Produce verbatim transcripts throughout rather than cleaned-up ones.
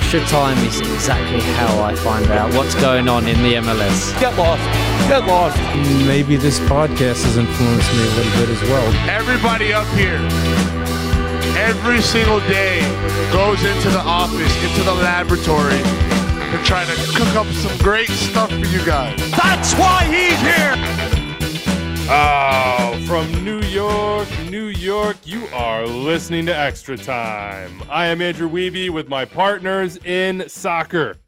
Extra time is exactly how I find out what's going on in the M L S. Get lost. Get lost. Maybe this podcast has influenced me a little bit as well. Everybody up here, every single day, goes into the office, into the laboratory, to try to cook up some great stuff for you guys. That's why he's here. Oh, from New York, New York, you are listening to Extra Time. I am Andrew Wiebe with my partners in soccer.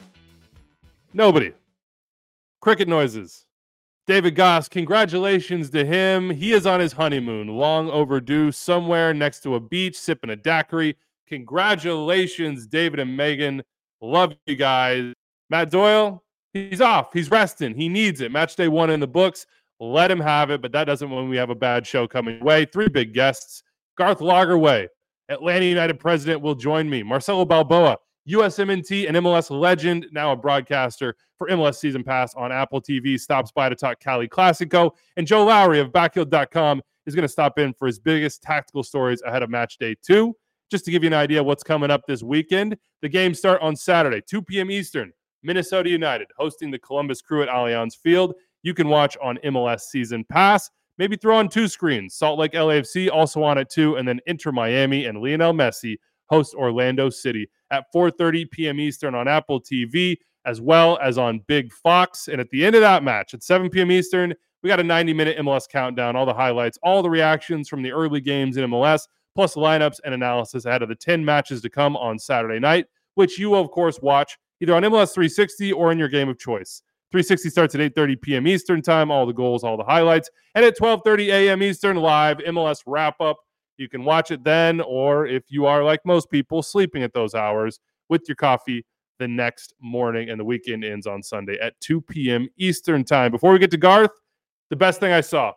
Nobody. Cricket noises. David Goss, congratulations to him. He is on his honeymoon, long overdue, somewhere next to a beach, sipping a daiquiri. Congratulations, David and Megan. Love you guys. Matt Doyle, he's off. He's resting. He needs it. Match day one in the books. Let him have it, but that doesn't mean we have a bad show coming your way. Three big guests. Garth Lagerwey, Atlanta United president, will join me. Marcelo Balboa, U S M N T and M L S legend, now a broadcaster for M L S Season Pass on Apple T V, stops by to talk Cali Classico. And Joe Lowry of Backfield dot com is going to stop in for his biggest tactical stories ahead of match day two. Just to give you an idea of what's coming up this weekend, the games start on Saturday, two p.m. Eastern. Minnesota United hosting the Columbus Crew at Allianz Field. You can watch on M L S Season Pass. Maybe throw on two screens. Salt Lake L A F C also on it too. And then Inter Miami and Lionel Messi host Orlando City at four thirty p.m. Eastern on Apple T V, as well as on Big Fox. And at the end of that match, at seven p.m. Eastern, we got a ninety-minute M L S countdown, all the highlights, all the reactions from the early games in M L S, plus lineups and analysis ahead of the ten matches to come on Saturday night, which you will, of course, watch either on M L S three sixty or in your game of choice. three sixty starts at eight thirty p.m. Eastern time, all the goals, all the highlights. And at twelve thirty a.m. Eastern, live M L S wrap-up. You can watch it then, or if you are like most people, sleeping at those hours with your coffee the next morning, and the weekend ends on Sunday at two p.m. Eastern time. Before we get to Garth, the best thing I saw.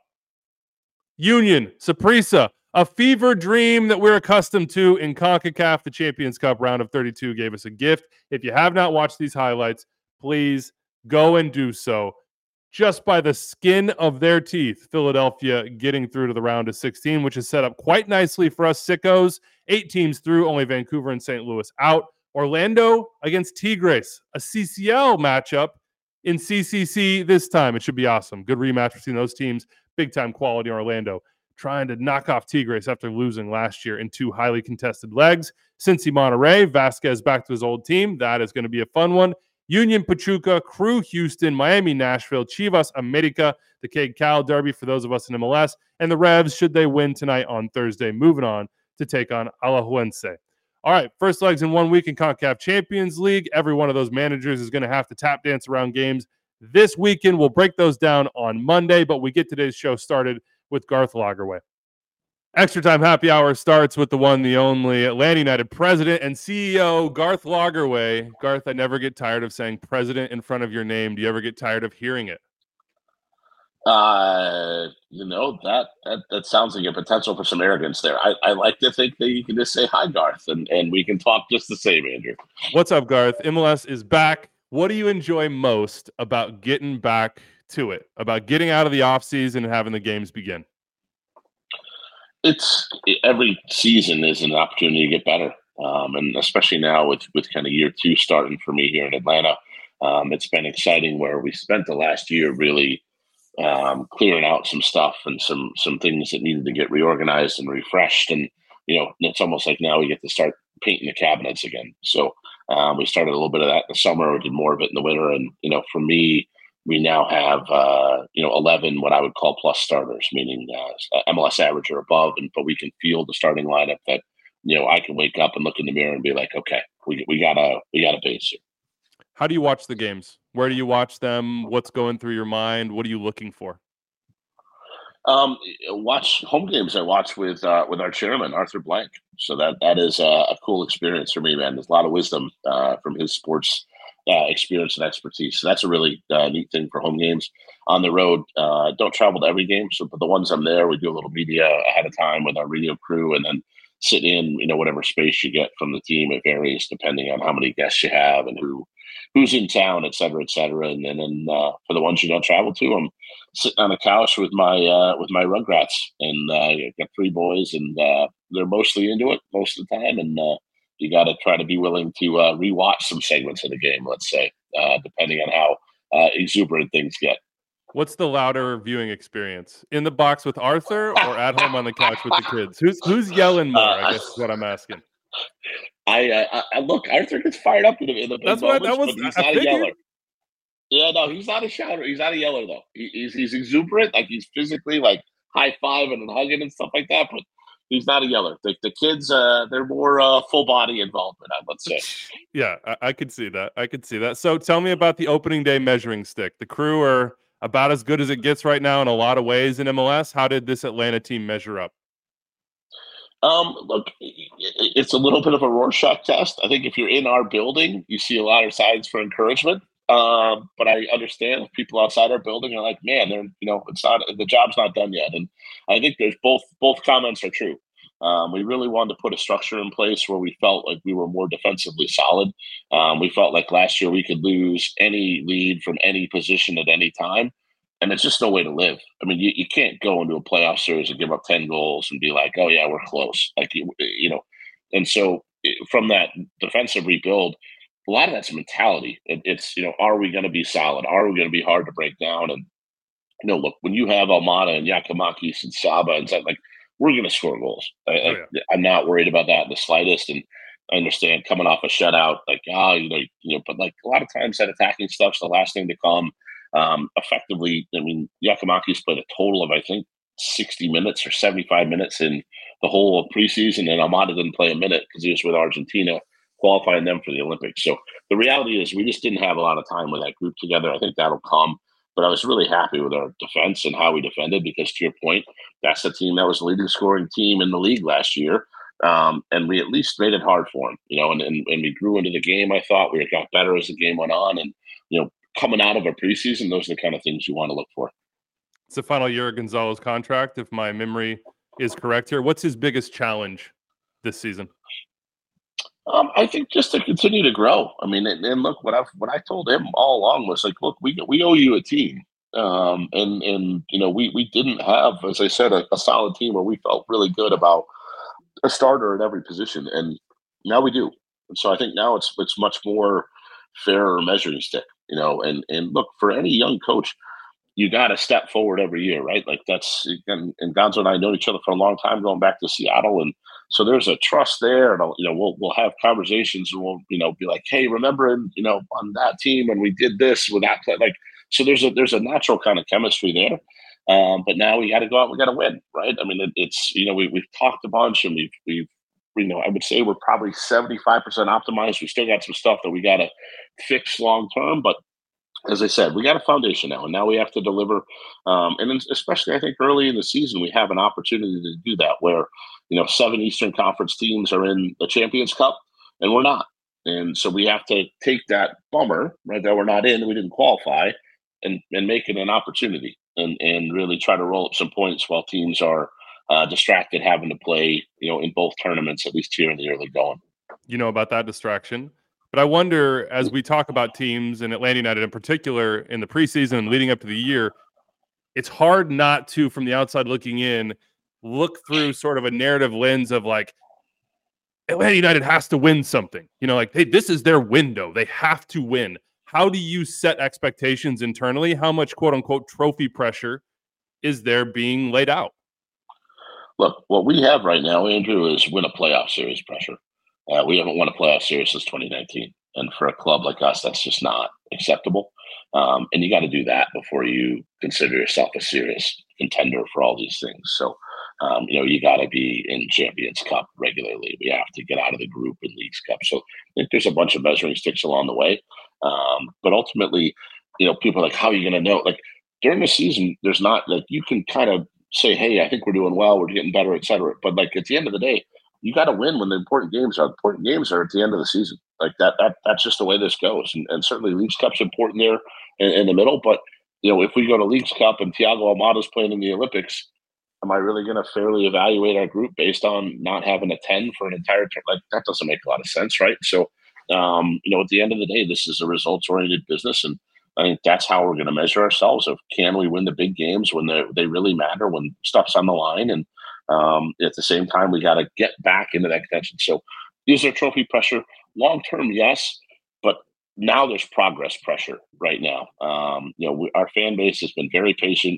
Union, Saprissa, a fever dream that we're accustomed to in CONCACAF. The Champions Cup round of thirty-two gave us a gift. If you have not watched these highlights, please go and do so. Just by the skin of their teeth, Philadelphia getting through to the round of sixteen, which is set up quite nicely for us sickos. Eight teams through, only Vancouver and Saint Louis out. Orlando against Tigres, a C C L matchup in C C C this time. It should be awesome. Good rematch between those teams. Big-time quality Orlando trying to knock off Tigres after losing last year in two highly contested legs. Cincy Monterrey, Vasquez back to his old team. That is going to be a fun one. Union Pachuca, Crew Houston, Miami Nashville, Chivas America, the Cade Cal Derby for those of us in M L S, and the Revs should they win tonight on Thursday, moving on to take on Alajuelense. All right, first legs in one week in CONCACAF Champions League. Every one of those managers is going to have to tap dance around games this weekend. We'll break those down on Monday, but we get today's show started with Garth Lagerwey. Extra Time Happy Hour starts with the one, the only Atlanta United president and C E O, Garth Lagerwey. Garth, I never get tired of saying president in front of your name. Do you ever get tired of hearing it? Uh, you know, that, that that sounds like a potential for some arrogance there. I, I like to think that you can just say hi, Garth, and, and we can talk just the same, Andrew. What's up, Garth? M L S is back. What do you enjoy most about getting back to it, about getting out of the offseason and having the games begin? It's every season is an opportunity to get better. Um, and especially now with, with kind of year two starting for me here in Atlanta, um, it's been exciting where we spent the last year really um, clearing out some stuff and some, some things that needed to get reorganized and refreshed. And, you know, it's almost like now we get to start painting the cabinets again. So um, we started a little bit of that in the summer. We did more of it in the winter. And, you know, for me, we now have, uh, you know, eleven what I would call plus starters, meaning uh, M L S average or above. And but we can field the starting lineup that, you know, I can wake up and look in the mirror and be like, okay, we we got a we got a base here. How do you watch the games? Where do you watch them? What's going through your mind? What are you looking for? Um, watch home games. I watch with uh, with our chairman Arthur Blank. So that that is a, a cool experience for me, man. There's a lot of wisdom uh, from his sports Uh, experience and expertise. So that's a really uh, neat thing for home games. On the road, uh, don't travel to every game. So, but the ones I'm there, we do a little media ahead of time with our radio crew, and then sit in, you know, whatever space you get from the team. It varies depending on how many guests you have and who who's in town, et cetera, et cetera. And then and, uh, for the ones you don't travel to, I'm sitting on a couch with my uh, with my Rugrats, and uh, I've got three boys, and uh, they're mostly into it most of the time, and uh, You got to try to be willing to uh, rewatch some segments of the game, let's say, uh, depending on how uh, exuberant things get. What's the louder viewing experience? In the box with Arthur or at home on the couch with the kids? Who's who's yelling more, uh, I guess is what I'm asking. I, uh, I look, Arthur gets fired up in the, in the big That's moments, what that was, but he's I not a figured. yeller. Yeah, no, he's not a shouter. He's not a yeller, though. He, he's he's exuberant, like he's physically like high-fiving and hugging and stuff like that, but he's not a yeller. The, the kids, uh, they're more uh, full-body involvement, let's say. Yeah, I, I could see that. I could see that. So tell me about the opening day measuring stick. The Crew are about as good as it gets right now in a lot of ways in M L S. How did this Atlanta team measure up? Um, look, it's a little bit of a Rorschach test. I think if you're in our building, you see a lot of signs for encouragement. Um, but I understand if people outside our building are like, man, they're, you know, it's not, the job's not done yet. And I think there's both, both comments are true. Um, we really wanted to put a structure in place where we felt like we were more defensively solid. Um, we felt like last year we could lose any lead from any position at any time. And it's just no way to live. I mean, you, you can't go into a playoff series and give up ten goals and be like, oh yeah, we're close. Like, you, you know, and so from that defensive rebuild, a lot of that's mentality. It, it's, you know, are we going to be solid? Are we going to be hard to break down? And, you know, look, when you have Almada and Giakoumakis and Saba and stuff, like, we're going to score goals. I, oh, yeah. I, I'm not worried about that in the slightest. And I understand coming off a shutout, like, ah, oh, you know, you know, but like a lot of times that attacking stuff's the last thing to come. Um, effectively, I mean, Giakoumakis played a total of, I think, sixty minutes or seventy-five minutes in the whole of preseason, and Almada didn't play a minute because he was with Argentina, qualifying them for the Olympics. So the reality is we just didn't have a lot of time with that group together. I think that'll come. But I was really happy with our defense and how we defended because, to your point, that's the team that was the leading scoring team in the league last year. Um, and we at least made it hard for them, you know, and, and, and we grew into the game. I thought we got better as the game went on. And, you know, coming out of a preseason, those are the kind of things you want to look for. It's the final year of Gonzalo's contract, if my memory is correct here. What's his biggest challenge this season? Um, I think just to continue to grow. I mean, and, and look, what I what I told him all along was like, look, we we owe you a team, um, and and you know, we we didn't have, as I said, a, a solid team where we felt really good about a starter at every position, and now we do. And so I think now it's it's much more fairer measuring stick, you know. And and look, for any young coach, you got to step forward every year, right? Like that's, and, and Gonzo and I know each other for a long time, going back to Seattle, and so there's a trust there, and you know we'll we'll have conversations, and we'll you know be like, hey, remember, you know, on that team when we did this with that play, like, so there's a there's a natural kind of chemistry there, um, but now we got to go out, we got to win, right? I mean, it, it's you know we we've talked a bunch, and we've we've you know I would say we're probably seventy-five percent optimized. We still got some stuff that we got to fix long term, but as I said, we got a foundation now, and now we have to deliver. Um, and especially, I think, early in the season, we have an opportunity to do that where, you know, seven Eastern Conference teams are in the Champions Cup, and we're not. And so we have to take that bummer, right, that we're not in, we didn't qualify, and, and make it an opportunity and, and really try to roll up some points while teams are uh, distracted having to play, you know, in both tournaments, at least here in the early going. You know about that distraction? But I wonder, as we talk about teams, and Atlanta United in particular, in the preseason and leading up to the year, it's hard not to, from the outside looking in, look through sort of a narrative lens of like, Atlanta United has to win something. You know, like, hey, this is their window. They have to win. How do you set expectations internally? How much, quote unquote, trophy pressure is there being laid out? Look, what we have right now, Andrew, is win a playoff series pressure. Uh, we haven't won a playoff series since twenty nineteen. And for a club like us, that's just not acceptable. Um, and you got to do that before you consider yourself a serious contender for all these things. So, um, you know, you got to be in Champions Cup regularly. We have to get out of the group in Leagues Cup. So I think there's a bunch of measuring sticks along the way. Um, but ultimately, you know, people are like, how are you going to know? Like during the season, there's not like, you can kind of say, hey, I think we're doing well, we're getting better, et cetera. But like at the end of the day, you got to win when the important games are. Important games are at the end of the season. Like that, that that's just the way this goes. And, and certainly Leagues Cup's important there in, in the middle. But, you know, if we go to Leagues Cup and Thiago Almada's playing in the Olympics, am I really going to fairly evaluate our group based on not having a ten for an entire term? Like that doesn't make a lot of sense, right? So, um, you know, at the end of the day, this is a results-oriented business. And I think that's how we're going to measure ourselves of can we win the big games when they they really matter, when stuff's on the line. And Um, at the same time, we got to get back into that contention. So is there trophy pressure? Long term, yes, but now there's progress pressure right now. Um, you know, we, our fan base has been very patient.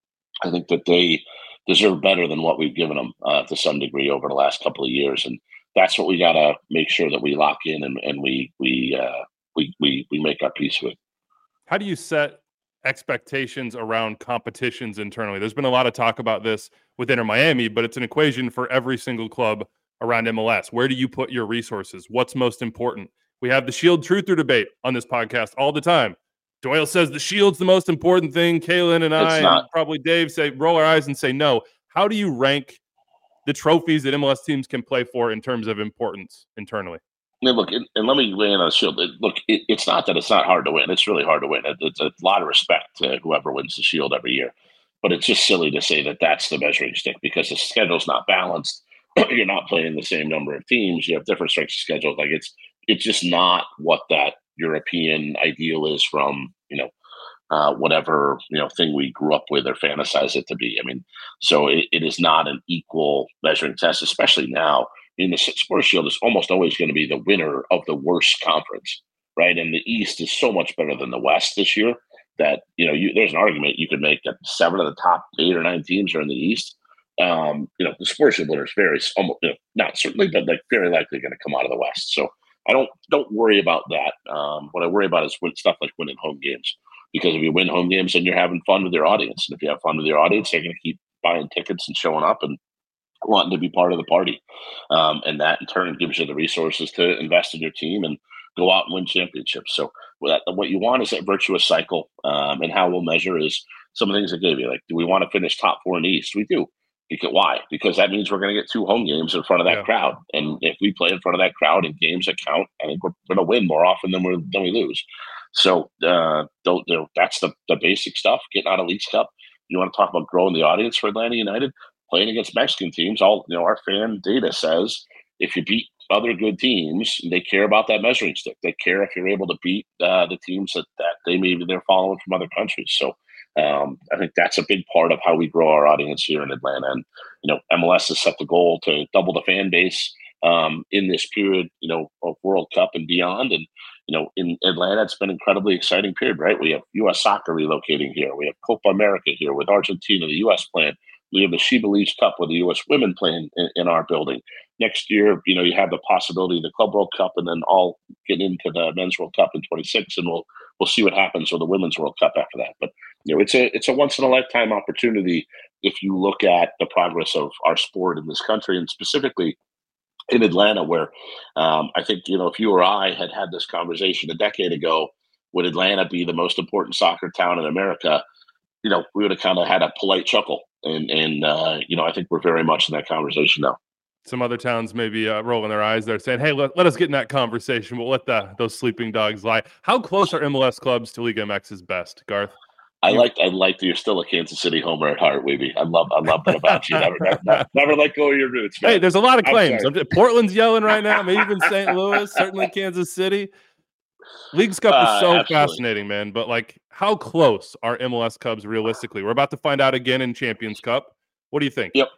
I think that they deserve better than what we've given them uh, to some degree over the last couple of years, and that's what we got to make sure that we lock in and, and we we, uh, we we we make our peace with. How do you set expectations around competitions internally? There's been a lot of talk about this with Inter Miami, but it's an equation for every single club around M L S. Where do you put your resources? What's most important? We have the Shield Truther debate on this podcast all the time. Doyle says the Shield's the most important thing. Kaylin and I, and probably Dave, say roll our eyes and say no. How do you rank the trophies that M L S teams can play for in terms of importance internally? I mean, look, and, and let me weigh in on the Shield. It, look, it, it's not that it's not hard to win. It's really hard to win. It, it's a lot of respect to whoever wins the Shield every year. But it's just silly to say that that's the measuring stick because the schedule's not balanced. You're not playing the same number of teams. You have different strengths of schedule. Like it's it's just not what that European ideal is from, you know, uh, whatever, you know, thing we grew up with or fantasize it to be. I mean, so it, it is not an equal measuring test, especially now. I mean, the Sports Shield is almost always going to be the winner of the worst conference, right? And the East is so much better than the West this year that, you know, you, there's an argument you could make that seven of the top eight or nine teams are in the East. Um, you know, the Sports Shield winner is very, almost, you know, not certainly, but like very likely going to come out of the West. So I don't don't worry about that. Um, what I worry about is when, stuff like winning home games, because if you win home games, then you're having fun with your audience, and if you have fun with your audience, they're going to keep buying tickets and showing up and wanting to be part of the party. Um, and that in turn gives you the resources to invest in your team and go out and win championships. So what you want is that virtuous cycle. Um, and how we'll measure is some of the things I gave you. Like, do we want to finish top four in the East? We do. Because why? Because that means we're going to get two home games in front of that yeah. crowd. And if we play in front of that crowd in games that count, I think we're going to win more often than, we're, than we lose. So uh, don't, you know, that's the, the basic stuff. Getting out of Leagues Cup. You want to talk about growing the audience for Atlanta United? Playing against Mexican teams, all you know, our fan data says if you beat other good teams, they care about that measuring stick. They care if you're able to beat uh, the teams that, that they maybe they're following from other countries. So um, I think that's a big part of how we grow our audience here in Atlanta. And you know, M L S has set the goal to double the fan base um, in this period, you know, of World Cup and beyond. And you know, in Atlanta, it's been an incredibly exciting period, right? We have U S Soccer relocating here. We have Copa America here with Argentina, the U S playing. We have the She Believes Cup with the U S women playing in, in our building. Next year, you know, you have the possibility of the Club World Cup and then all get into the Men's World Cup in twenty-six, and we'll we'll see what happens with the Women's World Cup after that. But you know, it's a it's a once in a lifetime opportunity if you look at the progress of our sport in this country, and specifically in Atlanta, where um, I think, you know, if you or I had had this conversation a decade ago, would Atlanta be the most important soccer town in America? You know, we would have kind of had a polite chuckle. And, and uh, you know, I think we're very much in that conversation now. Some other towns maybe uh, rolling their eyes. They're saying, hey, let, let us get in that conversation. We'll let the, those sleeping dogs lie. How close are M L S clubs to Liga M X's best, Garth? I like I like that you're still a Kansas City homer at heart, Weeby. I love I love that about you. Never, never, never let go of your roots, man. Hey, there's a lot of claims. Portland's yelling right now. Maybe even Saint Louis, certainly Kansas City. Leagues Cup is so uh, fascinating, man. But like, how close are M L S Cubs realistically? We're about to find out again in Champions Cup. What do you think? Yep.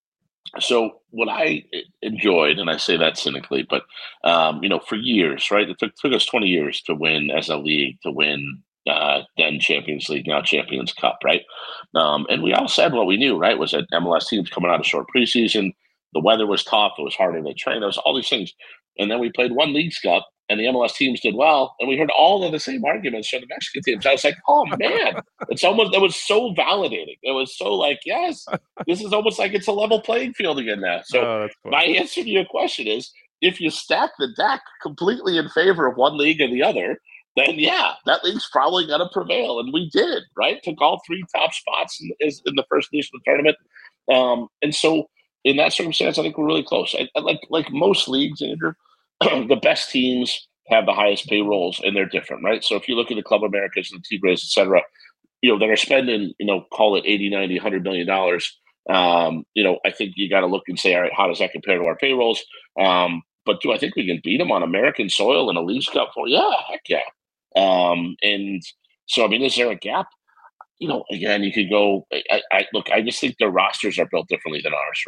So what I enjoyed, and I say that cynically, but um, you know, for years, right? It took, took us twenty years to win as a league, to win uh, then Champions League, now Champions Cup, right? Um, and we all said what we knew, right? Was that M L S teams coming out of short preseason, the weather was tough, it was harder to train, there was all these things, and then we played one Leagues Cup. And the M L S teams did well, and we heard all of the same arguments from the Mexican teams. I was like, "Oh man, it's almost it was so validating. It was so like, yes, this is almost like it's a level playing field again now." So oh, my answer to your question is, if you stack the deck completely in favor of one league or the other, then yeah, that league's probably going to prevail, and we did, right? Took all three top spots in, in the first edition of the tournament, um, and so in that circumstance, I think we're really close. I, I, like like most leagues, Andrew. The best teams have the highest payrolls, and they're different, right? So if you look at the Club Americas and the Tigres, et cetera, you know, that are spending, you know, call it eighty, ninety, one hundred million dollars, um, you know, I think you got to look and say, all right, how does that compare to our payrolls? Um, but do I think we can beat them on American soil in a Leagues Cup? For yeah, heck yeah. Um, and so, I mean, is there a gap? You know, again, you could go, I, I look, I just think their rosters are built differently than ours, right?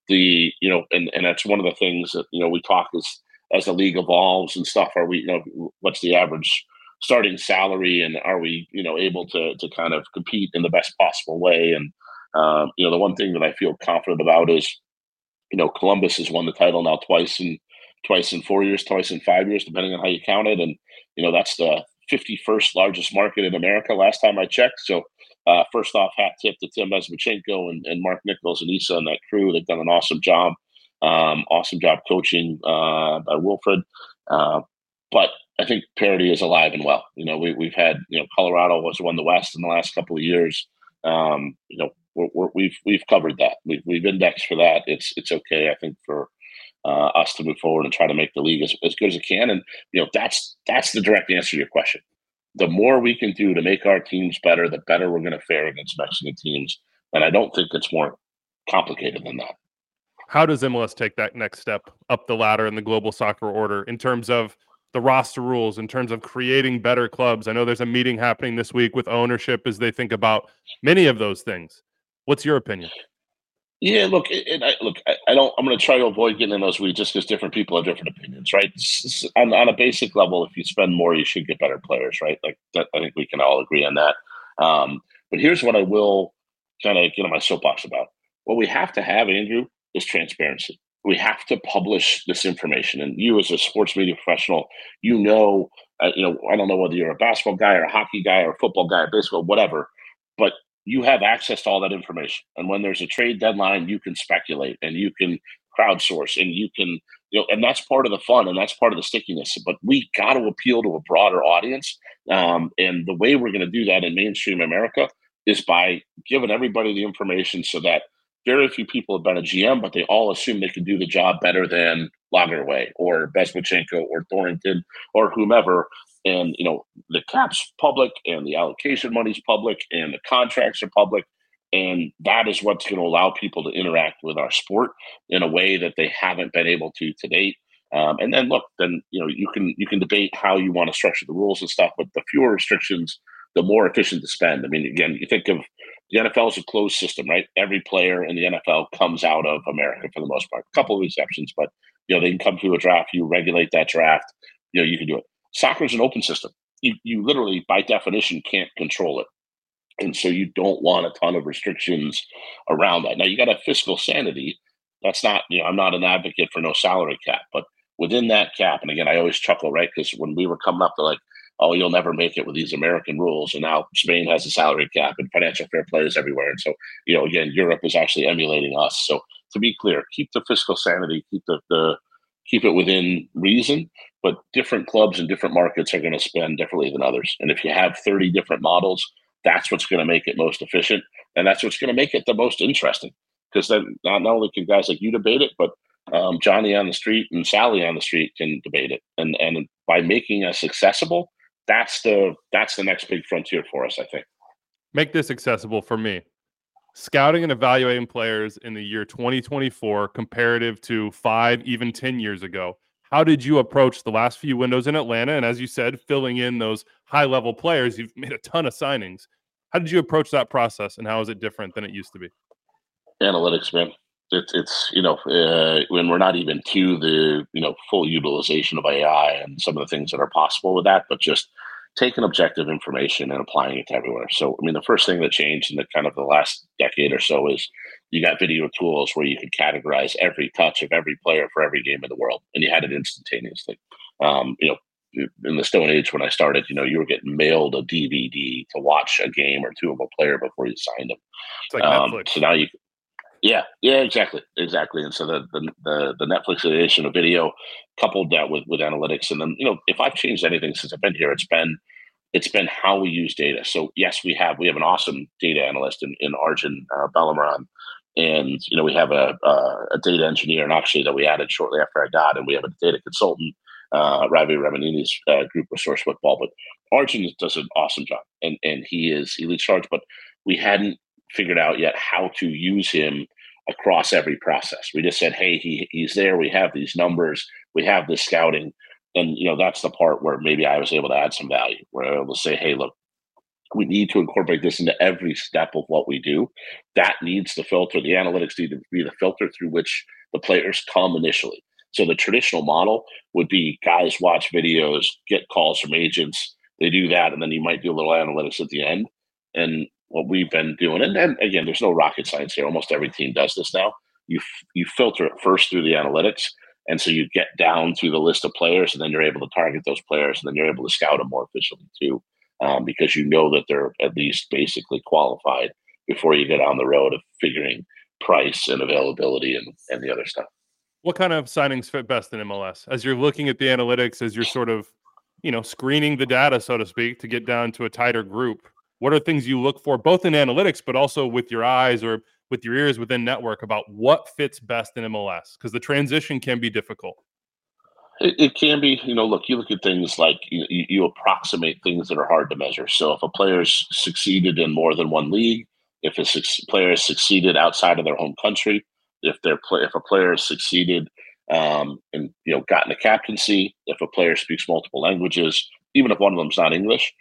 the, you know, and, and that's one of the things that, you know, we talk as, as the league evolves and stuff. Are we, you know, what's the average starting salary, and are we, you know, able to, to kind of compete in the best possible way? And, um, you know, the one thing that I feel confident about is, you know, Columbus has won the title now twice in, twice in four years, twice in five years, depending on how you count it. And, you know, that's the fifty-first largest market in America last time I checked. So, Uh, first off, hat tip to Tim Bezmachenko and, and Mark Nichols and Issa and that crew. They've done an awesome job. Um, awesome job coaching uh, by Wilfred. Uh, but I think parity is alive and well. You know, we, we've had, you know, Colorado was won the West in the last couple of years. Um, you know, we're, we're, we've we've covered that. We've, we've indexed for that. It's it's okay, I think, for uh, us to move forward and try to make the league as, as good as it can. And, you know, that's that's the direct answer to your question. The more we can do to make our teams better, the better we're going to fare against Mexican teams. And I don't think it's more complicated than that. How does M L S take that next step up the ladder in the global soccer order in terms of the roster rules, in terms of creating better clubs? I know there's a meeting happening this week with ownership as they think about many of those things. What's your opinion? Yeah, look, and I, look, I, I don't. I'm going to try to avoid getting in those weeds just because different people have different opinions, right? On, on a basic level, if you spend more, you should get better players, right? Like that, I think we can all agree on that. Um, but here's what I will kind of get on my soapbox about. What we have to have, Andrew, is transparency. We have to publish this information, and you, as a sports media professional, you know, uh, you know, I don't know whether you're a basketball guy or a hockey guy or a football guy or baseball, whatever, but you have access to all that information. And when there's a trade deadline, you can speculate and you can crowdsource and you can, you know, and that's part of the fun and that's part of the stickiness. But we got to appeal to a broader audience. Um, and the way we're going to do that in mainstream America is by giving everybody the information so that very few people have been a G M, but they all assume they can do the job better than Lagerwey or Bezmachenko or Thornton or whomever. And, you know, the cap's public and the allocation money's public and the contracts are public. And that is what's going to allow people to interact with our sport in a way that they haven't been able to to date. Um, and then, look, then, you know, you can you can debate how you want to structure the rules and stuff, but the fewer restrictions, the more efficient to spend. I mean, again, you think of the N F L is a closed system, right? Every player in the N F L comes out of America for the most part. A couple of exceptions, but, you know, they can come through a draft. You regulate that draft. You know, you can do it. Soccer is an open system. You, you literally, by definition, can't control it. And so you don't want a ton of restrictions around that. Now, you got a fiscal sanity. That's not, you know, I'm not an advocate for no salary cap, but within that cap, and again, I always chuckle, right? Because when we were coming up, they're like, oh, you'll never make it with these American rules. And now Spain has a salary cap and financial fair play is everywhere. And so, you know, again, Europe is actually emulating us. So to be clear, keep the fiscal sanity, keep the, the keep it within reason, but different clubs and different markets are going to spend differently than others. And if you have thirty different models, that's what's going to make it most efficient. And that's what's going to make it the most interesting. Because then not, not only can guys like you debate it, but um, Johnny on the street and Sally on the street can debate it. And and by making us accessible, that's the that's the next big frontier for us, I think. Make this accessible for me. Scouting and evaluating players in the year twenty twenty-four comparative to five, even ten years ago. How did you approach the last few windows in Atlanta? And as you said, filling in those high-level players, you've made a ton of signings. How did you approach that process, and how is it different than it used to be? Analytics, man. It's, it's you know, uh, when we're not even to the, you know, full utilization of A I and some of the things that are possible with that, but just taking objective information and applying it to everywhere. So, I mean, the first thing that changed in the kind of the last decade or so is you got video tools where you could categorize every touch of every player for every game in the world, and you had it instantaneously. Um, you know, in the Stone Age when I started, you know, you were getting mailed a D V D to watch a game or two of a player before you signed them. It's like um, Netflix. So now you, yeah, yeah, exactly, exactly. And so the the the, the Netflixization of video coupled that with with analytics, and then, you know, if I've changed anything since I've been here, it's been it's been how we use data. So yes, we have we have an awesome data analyst in in Arjun uh, Balaram. And, you know, we have a, a a data engineer, and actually that we added shortly after I got, and we have a data consultant, uh, Ravi Ramanini's uh, group with Source Football. But Arjun does an awesome job, and and he is elite charge. But we hadn't figured out yet how to use him across every process. We just said, hey, he he's there. We have these numbers. We have this scouting, and, you know, that's the part where maybe I was able to add some value. Where I was able to say, hey, look, we need to incorporate this into every step of what we do. That needs the filter. The analytics need to be the filter through which the players come initially. So the traditional model would be guys watch videos, get calls from agents. They do that, and then you might do a little analytics at the end. And what we've been doing, and then again, there's no rocket science here. Almost every team does this now. You you filter it first through the analytics, and so you get down through the list of players, and then you're able to target those players, and then you're able to scout them more efficiently too, um, because you know that they're at least basically qualified before you get on the road of figuring price and availability and, and the other stuff. What kind of signings fit best in M L S? As you're looking at the analytics, as you're sort of, you know, screening the data, so to speak, to get down to a tighter group, what are things you look for, both in analytics, but also with your eyes or with your ears within network, about what fits best in M L S? Because the transition can be difficult. It, it can be, you know, look, you look at things like you, you approximate things that are hard to measure. So if a player's succeeded in more than one league, if a su- player has succeeded outside of their home country, if they're play, if a player has succeeded um, and you know gotten a captaincy, if a player speaks multiple languages, even if one of them's not English,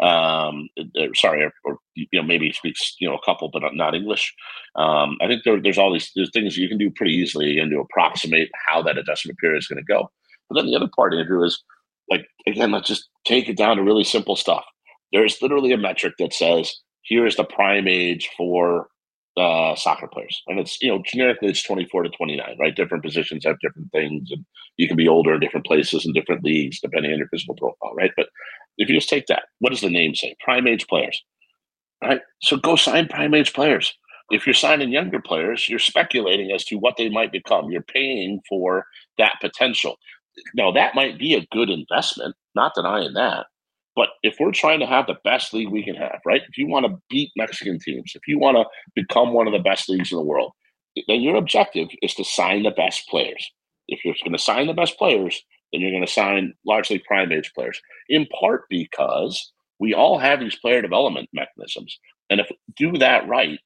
um, sorry, or, or you know maybe speaks you know a couple but not English. Um, I think there, there's all these there's things you can do pretty easily again to approximate how that adjustment period is going to go. But then the other part, Andrew, is like again, let's just take it down to really simple stuff. There's literally a metric that says here is the prime age for uh, soccer players. And it's, you know, generically it's twenty-four to twenty-nine, right? Different positions have different things, and you can be older in different places and different leagues depending on your physical profile, right? But if you just take that, what does the name say? Prime age players, right? So go sign prime age players. If you're signing younger players, you're speculating as to what they might become. You're paying for that potential. Now, that might be a good investment, not denying that. But if we're trying to have the best league we can have, right? If you want to beat Mexican teams, if you want to become one of the best leagues in the world, then your objective is to sign the best players. If you're going to sign the best players, then you're going to sign largely prime age players, in part because we all have these player development mechanisms. And if we do that right,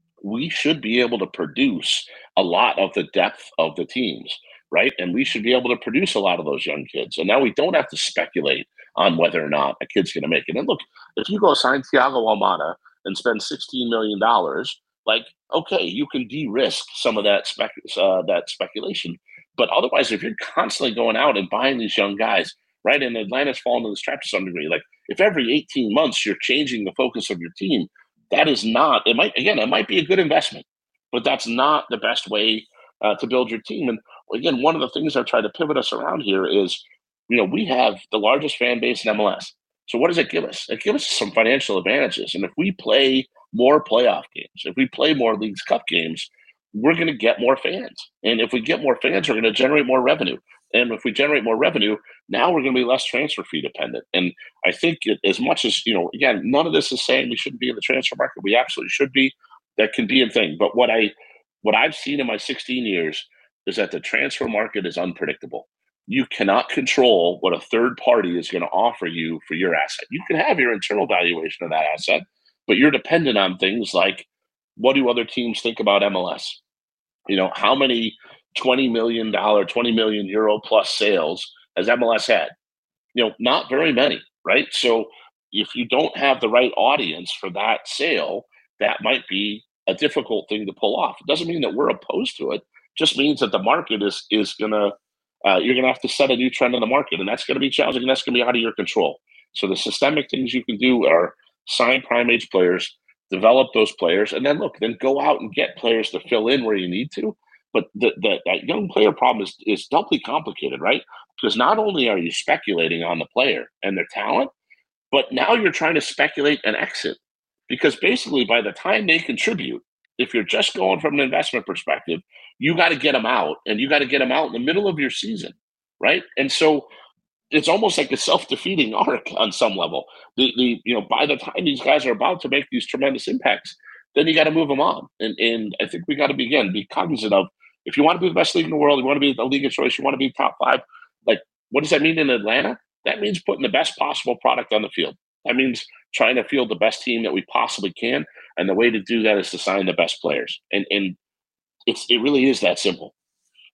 we should be able to produce a lot of the depth of the teams, right? And we should be able to produce a lot of those young kids. And now we don't have to speculate on whether or not a kid's going to make it. And look, if you go sign Thiago Almada and spend sixteen million dollars, like, okay, you can de-risk some of that spec uh, that speculation. But otherwise, if you're constantly going out and buying these young guys, right, and Atlanta's fallen into this trap to some degree, like if every eighteen months you're changing the focus of your team, that is not, it might, again, it might be a good investment, but that's not the best way uh, to build your team. And again, one of the things I try to pivot us around here is, you know, we have the largest fan base in M L S. So what does it give us? It gives us some financial advantages. And if we play more playoff games, if we play more Leagues Cup games, we're going to get more fans. And if we get more fans, we're going to generate more revenue. And if we generate more revenue, now we're going to be less transfer fee dependent. And I think it, as much as, you know, again, none of this is saying we shouldn't be in the transfer market. We absolutely should be. That can be a thing. But what I what I've seen in my sixteen years is that the transfer market is unpredictable. You cannot control what a third party is going to offer you for your asset. You can have your internal valuation of that asset, but you're dependent on things like, what do other teams think about M L S? You know, how many twenty million dollars, twenty million euro plus sales has M L S had? You know, not very many, right? So if you don't have the right audience for that sale, that might be a difficult thing to pull off. It doesn't mean that we're opposed to it. It just means that the market is is going to, uh, you're going to have to set a new trend in the market, and that's going to be challenging, and that's going to be out of your control. So the systemic things you can do are sign prime age players, develop those players, and then look, then go out and get players to fill in where you need to. But the, the, that young player problem is, is doubly complicated, right? Because not only are you speculating on the player and their talent, but now you're trying to speculate an exit. Because basically, by the time they contribute, if you're just going from an investment perspective, you got to get them out, and you got to get them out in the middle of your season, right? And so it's almost like a self-defeating arc on some level. The, the you know, by the time these guys are about to make these tremendous impacts, then you got to move them on. And and I think we got to begin be cognizant of, if you want to be the best league in the world, you want to be the league of choice, you want to be top five, like, what does that mean in Atlanta? That means putting the best possible product on the field. That means trying to field the best team that we possibly can. And the way to do that is to sign the best players. And and it's it really is that simple.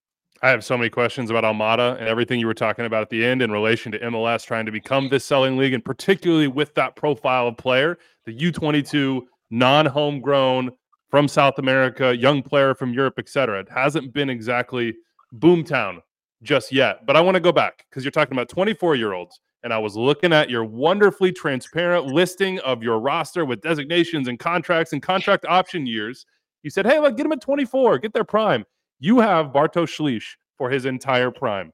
I have so many questions about Almada and everything you were talking about at the end in relation to M L S trying to become this selling league, and particularly with that profile of player, the U twenty-two, non-homegrown, from South America, young player from Europe, et cetera. It hasn't been exactly boomtown just yet. But I want to go back because you're talking about twenty-four-year-olds, and I was looking at your wonderfully transparent listing of your roster with designations and contracts and contract option years. You said, hey, look, get him at twenty-four, get their prime. You have Bartosz Slisz for his entire prime.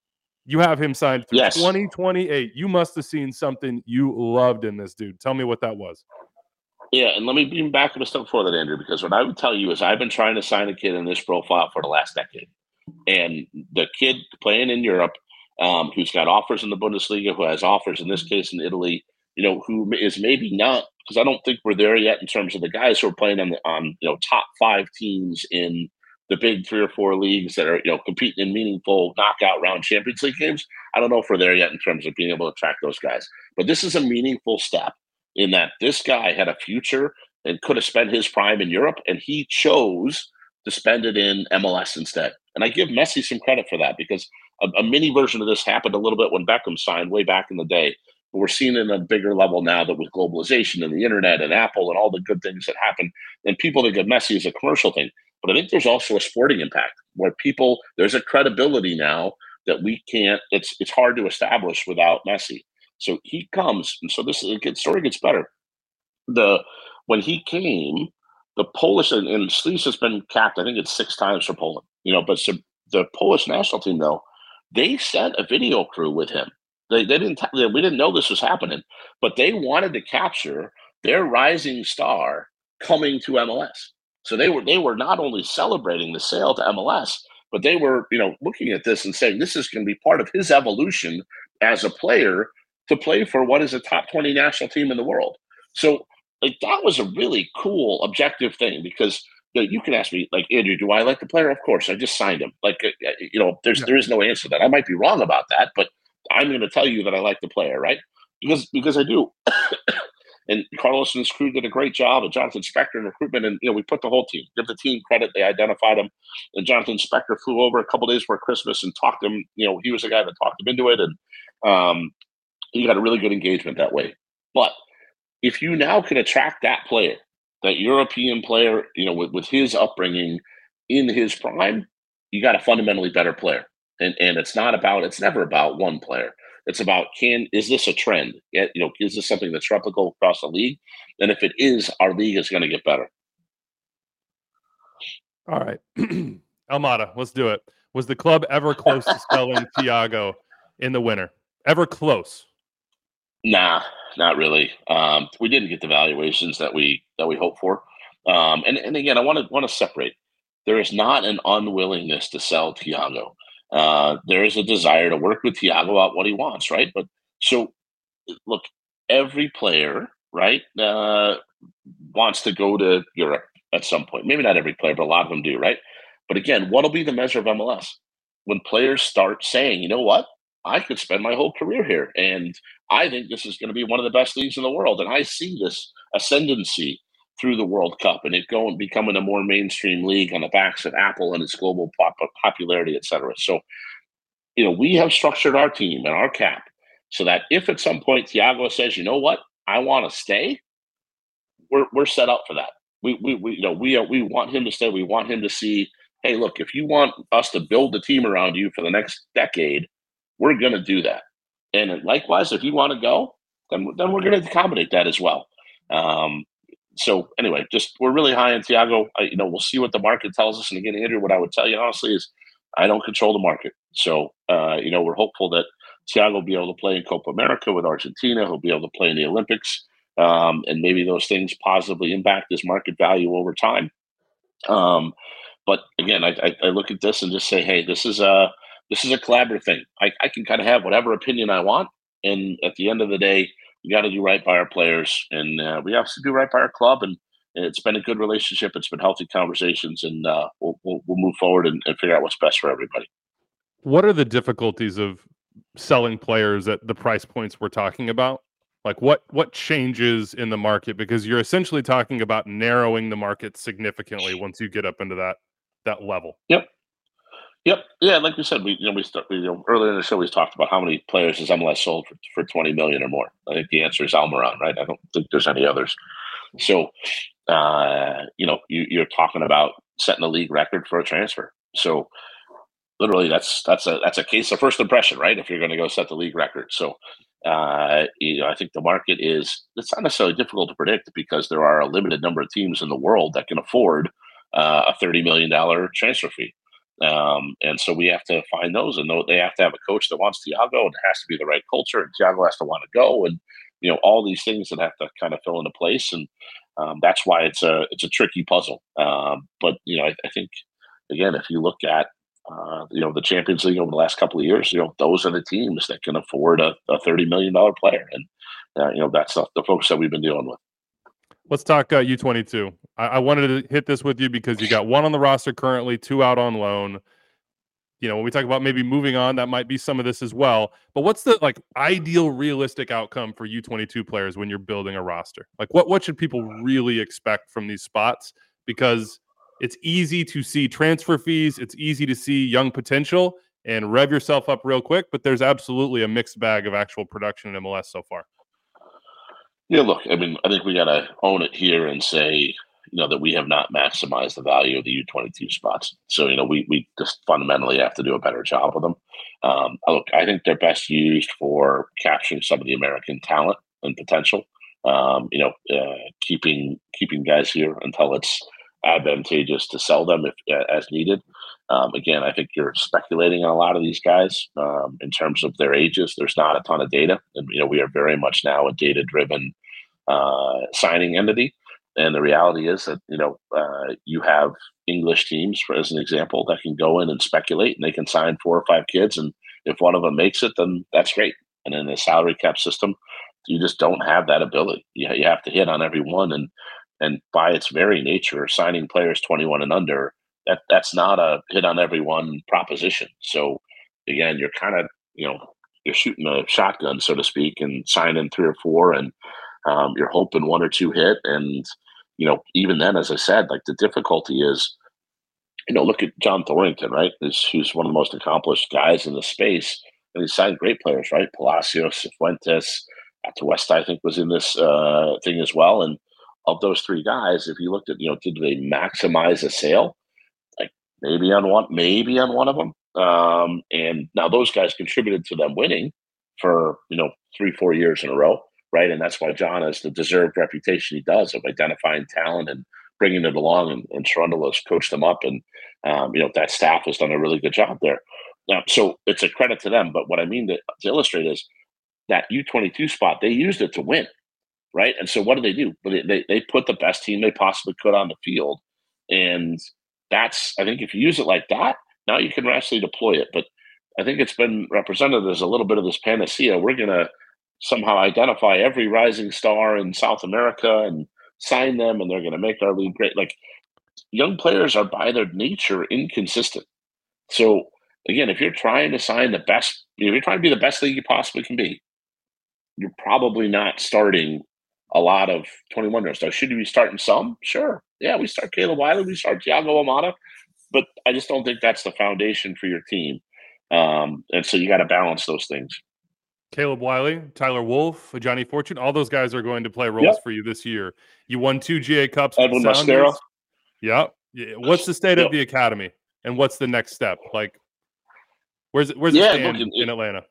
You have him signed through yes. twenty twenty-eight. You must have seen something you loved in this dude. Tell me what that was. Yeah, and let me be back a step before that, Andrew, because what I would tell you is I've been trying to sign a kid in this profile for the last decade. And the kid playing in Europe, um, who's got offers in the Bundesliga, who has offers in this case in Italy, you know, who is maybe not, because I don't think we're there yet in terms of the guys who are playing on, the, on you know, top five teams in the big three or four leagues that are, you know, competing in meaningful knockout round Champions League games. I don't know if we're there yet in terms of being able to track those guys. But this is a meaningful step in that this guy had a future and could have spent his prime in Europe, and he chose to spend it in M L S instead. And I give Messi some credit for that, because a, a mini version of this happened a little bit when Beckham signed way back in the day. But we're seeing it at a bigger level now that with globalization and the internet and Apple and all the good things that happen, and people think of Messi as a commercial thing. But I think there's also a sporting impact where people, there's a credibility now that we can't, it's it's hard to establish without Messi. So he comes, and so this the story gets better. The when he came, the Polish and, and Slisz has been capped, I think it's six times for Poland. You know, but so the Polish national team, though, they sent a video crew with him. They they didn't they, we didn't know this was happening, but they wanted to capture their rising star coming to M L S. So they were they were not only celebrating the sale to M L S, but they were, you know, looking at this and saying this is going to be part of his evolution as a player to play for what is a top twenty national team in the world. So like that was a really cool objective thing, because you know, you can ask me, like, Andrew, do I like the player? Of course, I just signed him. Like, uh, you know, there's yeah. there is no answer to that. I might be wrong about that, but I'm going to tell you that I like the player, right? Because because I do. And Carlos and his crew did a great job, and Jonathan Spector in recruitment, and you know we put the whole team. Give the team credit; they identified him. And Jonathan Spector flew over a couple days before Christmas and talked him. You know, he was the guy that talked him into it, and um, he got a really good engagement that way. But if you now can attract that player, that European player, you know, with, with his upbringing in his prime, you got a fundamentally better player. And and it's not about, it's never about one player. It's about, can, is this a trend? You know, is this something that's replicable across the league? And if it is, our league is going to get better. All right. Almada, let's do it. Was the club ever close to selling Thiago in the winter? Ever close? Nah, not really. Um, we didn't get the valuations that we that we hoped for. Um, and, and again, I want to want to separate. There is not an unwillingness to sell Thiago. Uh, there is a desire to work with Thiago out what he wants, right? But so, look, every player, right, uh, wants to go to Europe at some point. Maybe not every player, but a lot of them do, right? But again, what will be the measure of M L S? When players start saying, you know what, I could spend my whole career here, and I think this is going to be one of the best leagues in the world, and I see this ascendancy through the World Cup and it going becoming a more mainstream league on the backs of Apple and its global pop- popularity, et cetera. So, you know, we have structured our team and our cap so that if at some point Thiago says, you know what, I want to stay, we're we're set up for that. We we, we you know we are, we want him to stay. We want him to see, hey, look, if you want us to build the team around you for the next decade, we're going to do that. And likewise, if you want to go, then then we're going to accommodate that as well. Um, So anyway, just we're really high on Thiago. I, you know, we'll see what the market tells us. And again, Andrew, what I would tell you honestly is I don't control the market. So, uh, you know, we're hopeful that Thiago will be able to play in Copa America with Argentina. He'll be able to play in the Olympics. Um, and maybe those things positively impact his market value over time. Um, but again, I, I, I look at this and just say, hey, this is a, this is a collaborative thing. I, I can kind of have whatever opinion I want. And at the end of the day, we got to do right by our players, and uh, we have to do right by our club. And, and it's been a good relationship. It's been healthy conversations, and uh, we'll, we'll we'll move forward and, and figure out what's best for everybody. What are the difficulties of selling players at the price points we're talking about? Like what what changes in the market? Because you're essentially talking about narrowing the market significantly once you get up into that that level. Yep. Yep. Yeah, like we said, we you know we start, you know earlier in the show we talked about how many players has M L S sold for, for twenty million or more. I think the answer is Almiron, right? I don't think there's any others. So, uh, you know, you, you're talking about setting a league record for a transfer. So, literally, that's that's a that's a case of first impression, right? If you're going to go set the league record, so uh, you know, I think the market is it's not necessarily difficult to predict because there are a limited number of teams in the world that can afford uh, a thirty million dollar transfer fee. Um, and so we have to find those, and they have to have a coach that wants Thiago, and it has to be the right culture, and Thiago has to want to go, and you know all these things that have to kind of fill into place, and um, that's why it's a it's a tricky puzzle. Um, but you know, I, I think again, if you look at uh, you know the Champions League over the last couple of years, you know those are the teams that can afford a, a thirty million dollar player, and uh, you know that's the, the folks that we've been dealing with. Let's talk uh, U twenty-two. I-, I wanted to hit this with you because you got one on the roster currently, two out on loan. You know, when we talk about maybe moving on, that might be some of this as well. But what's the like ideal, realistic outcome for U twenty-two players when you're building a roster? Like, what what should people really expect from these spots? Because it's easy to see transfer fees, it's easy to see young potential, and rev yourself up real quick. But there's absolutely a mixed bag of actual production in M L S so far. Yeah, look, I mean, I think we got to own it here and say, you know, that we have not maximized the value of the U twenty-two spots. So, you know, we we just fundamentally have to do a better job with them. Um, look, I think they're best used for capturing some of the American talent and potential. Um, you know, uh, keeping keeping guys here until it's advantageous to sell them if uh, as needed. Um, again, I think you're speculating on a lot of these guys um, in terms of their ages. There's not a ton of data, and you know we are very much now a data-driven uh, signing entity. And the reality is that you know uh, you have English teams, for as an example, that can go in and speculate, and they can sign four or five kids, and if one of them makes it, then that's great. And in the salary cap system, you just don't have that ability. You, you have to hit on every one, and and by its very nature, signing players twenty-one and under. That that's not a hit on everyone proposition. So again, you're kind of you know you're shooting a shotgun, so to speak, and signing three or four, and um, you're hoping one or two hit. And you know even then, as I said, like the difficulty is, you know, look at John Thorrington, right? Who's, who's one of the most accomplished guys in the space, and he signed great players, right? Palacios, Fuentes, Atuesta, I think was in this uh, thing as well. And of those three guys, if you looked at you know did they maximize a sale? Maybe on one, maybe on one of them. Um, and now those guys contributed to them winning for you know three, four years in a row, right? And that's why John has the deserved reputation he does of identifying talent and bringing it along. And, and Trundle has coached them up, and um, you know that staff has done a really good job there. Now, so it's a credit to them. But what I mean to, to illustrate is that U twenty-two spot, they used it to win, right? And so what do they do? They they, they put the best team they possibly could on the field, and that's, I think if you use it like that, now you can actually deploy it. But I think it's been represented as a little bit of this panacea. We're going to somehow identify every rising star in South America and sign them, and they're going to make our league great. Like young players are by their nature inconsistent. So again, if you're trying to sign the best, if you're trying to be the best league you possibly can be, you're probably not starting a lot of twenty-one-year-olds. Now, should you be starting some? Sure. Yeah, we start Caleb Wiley, we start Thiago Amada, but I just don't think that's the foundation for your team. Um, and so you got to balance those things. Caleb Wiley, Tyler Wolf, Johnny Fortune, all those guys are going to play roles yep. for you this year. You won two G A Cups. Edwin Mosquera. Yep. What's the state yep. of the academy, and what's the next step? Like, where's it, where's it yeah, stand look, it, in Atlanta?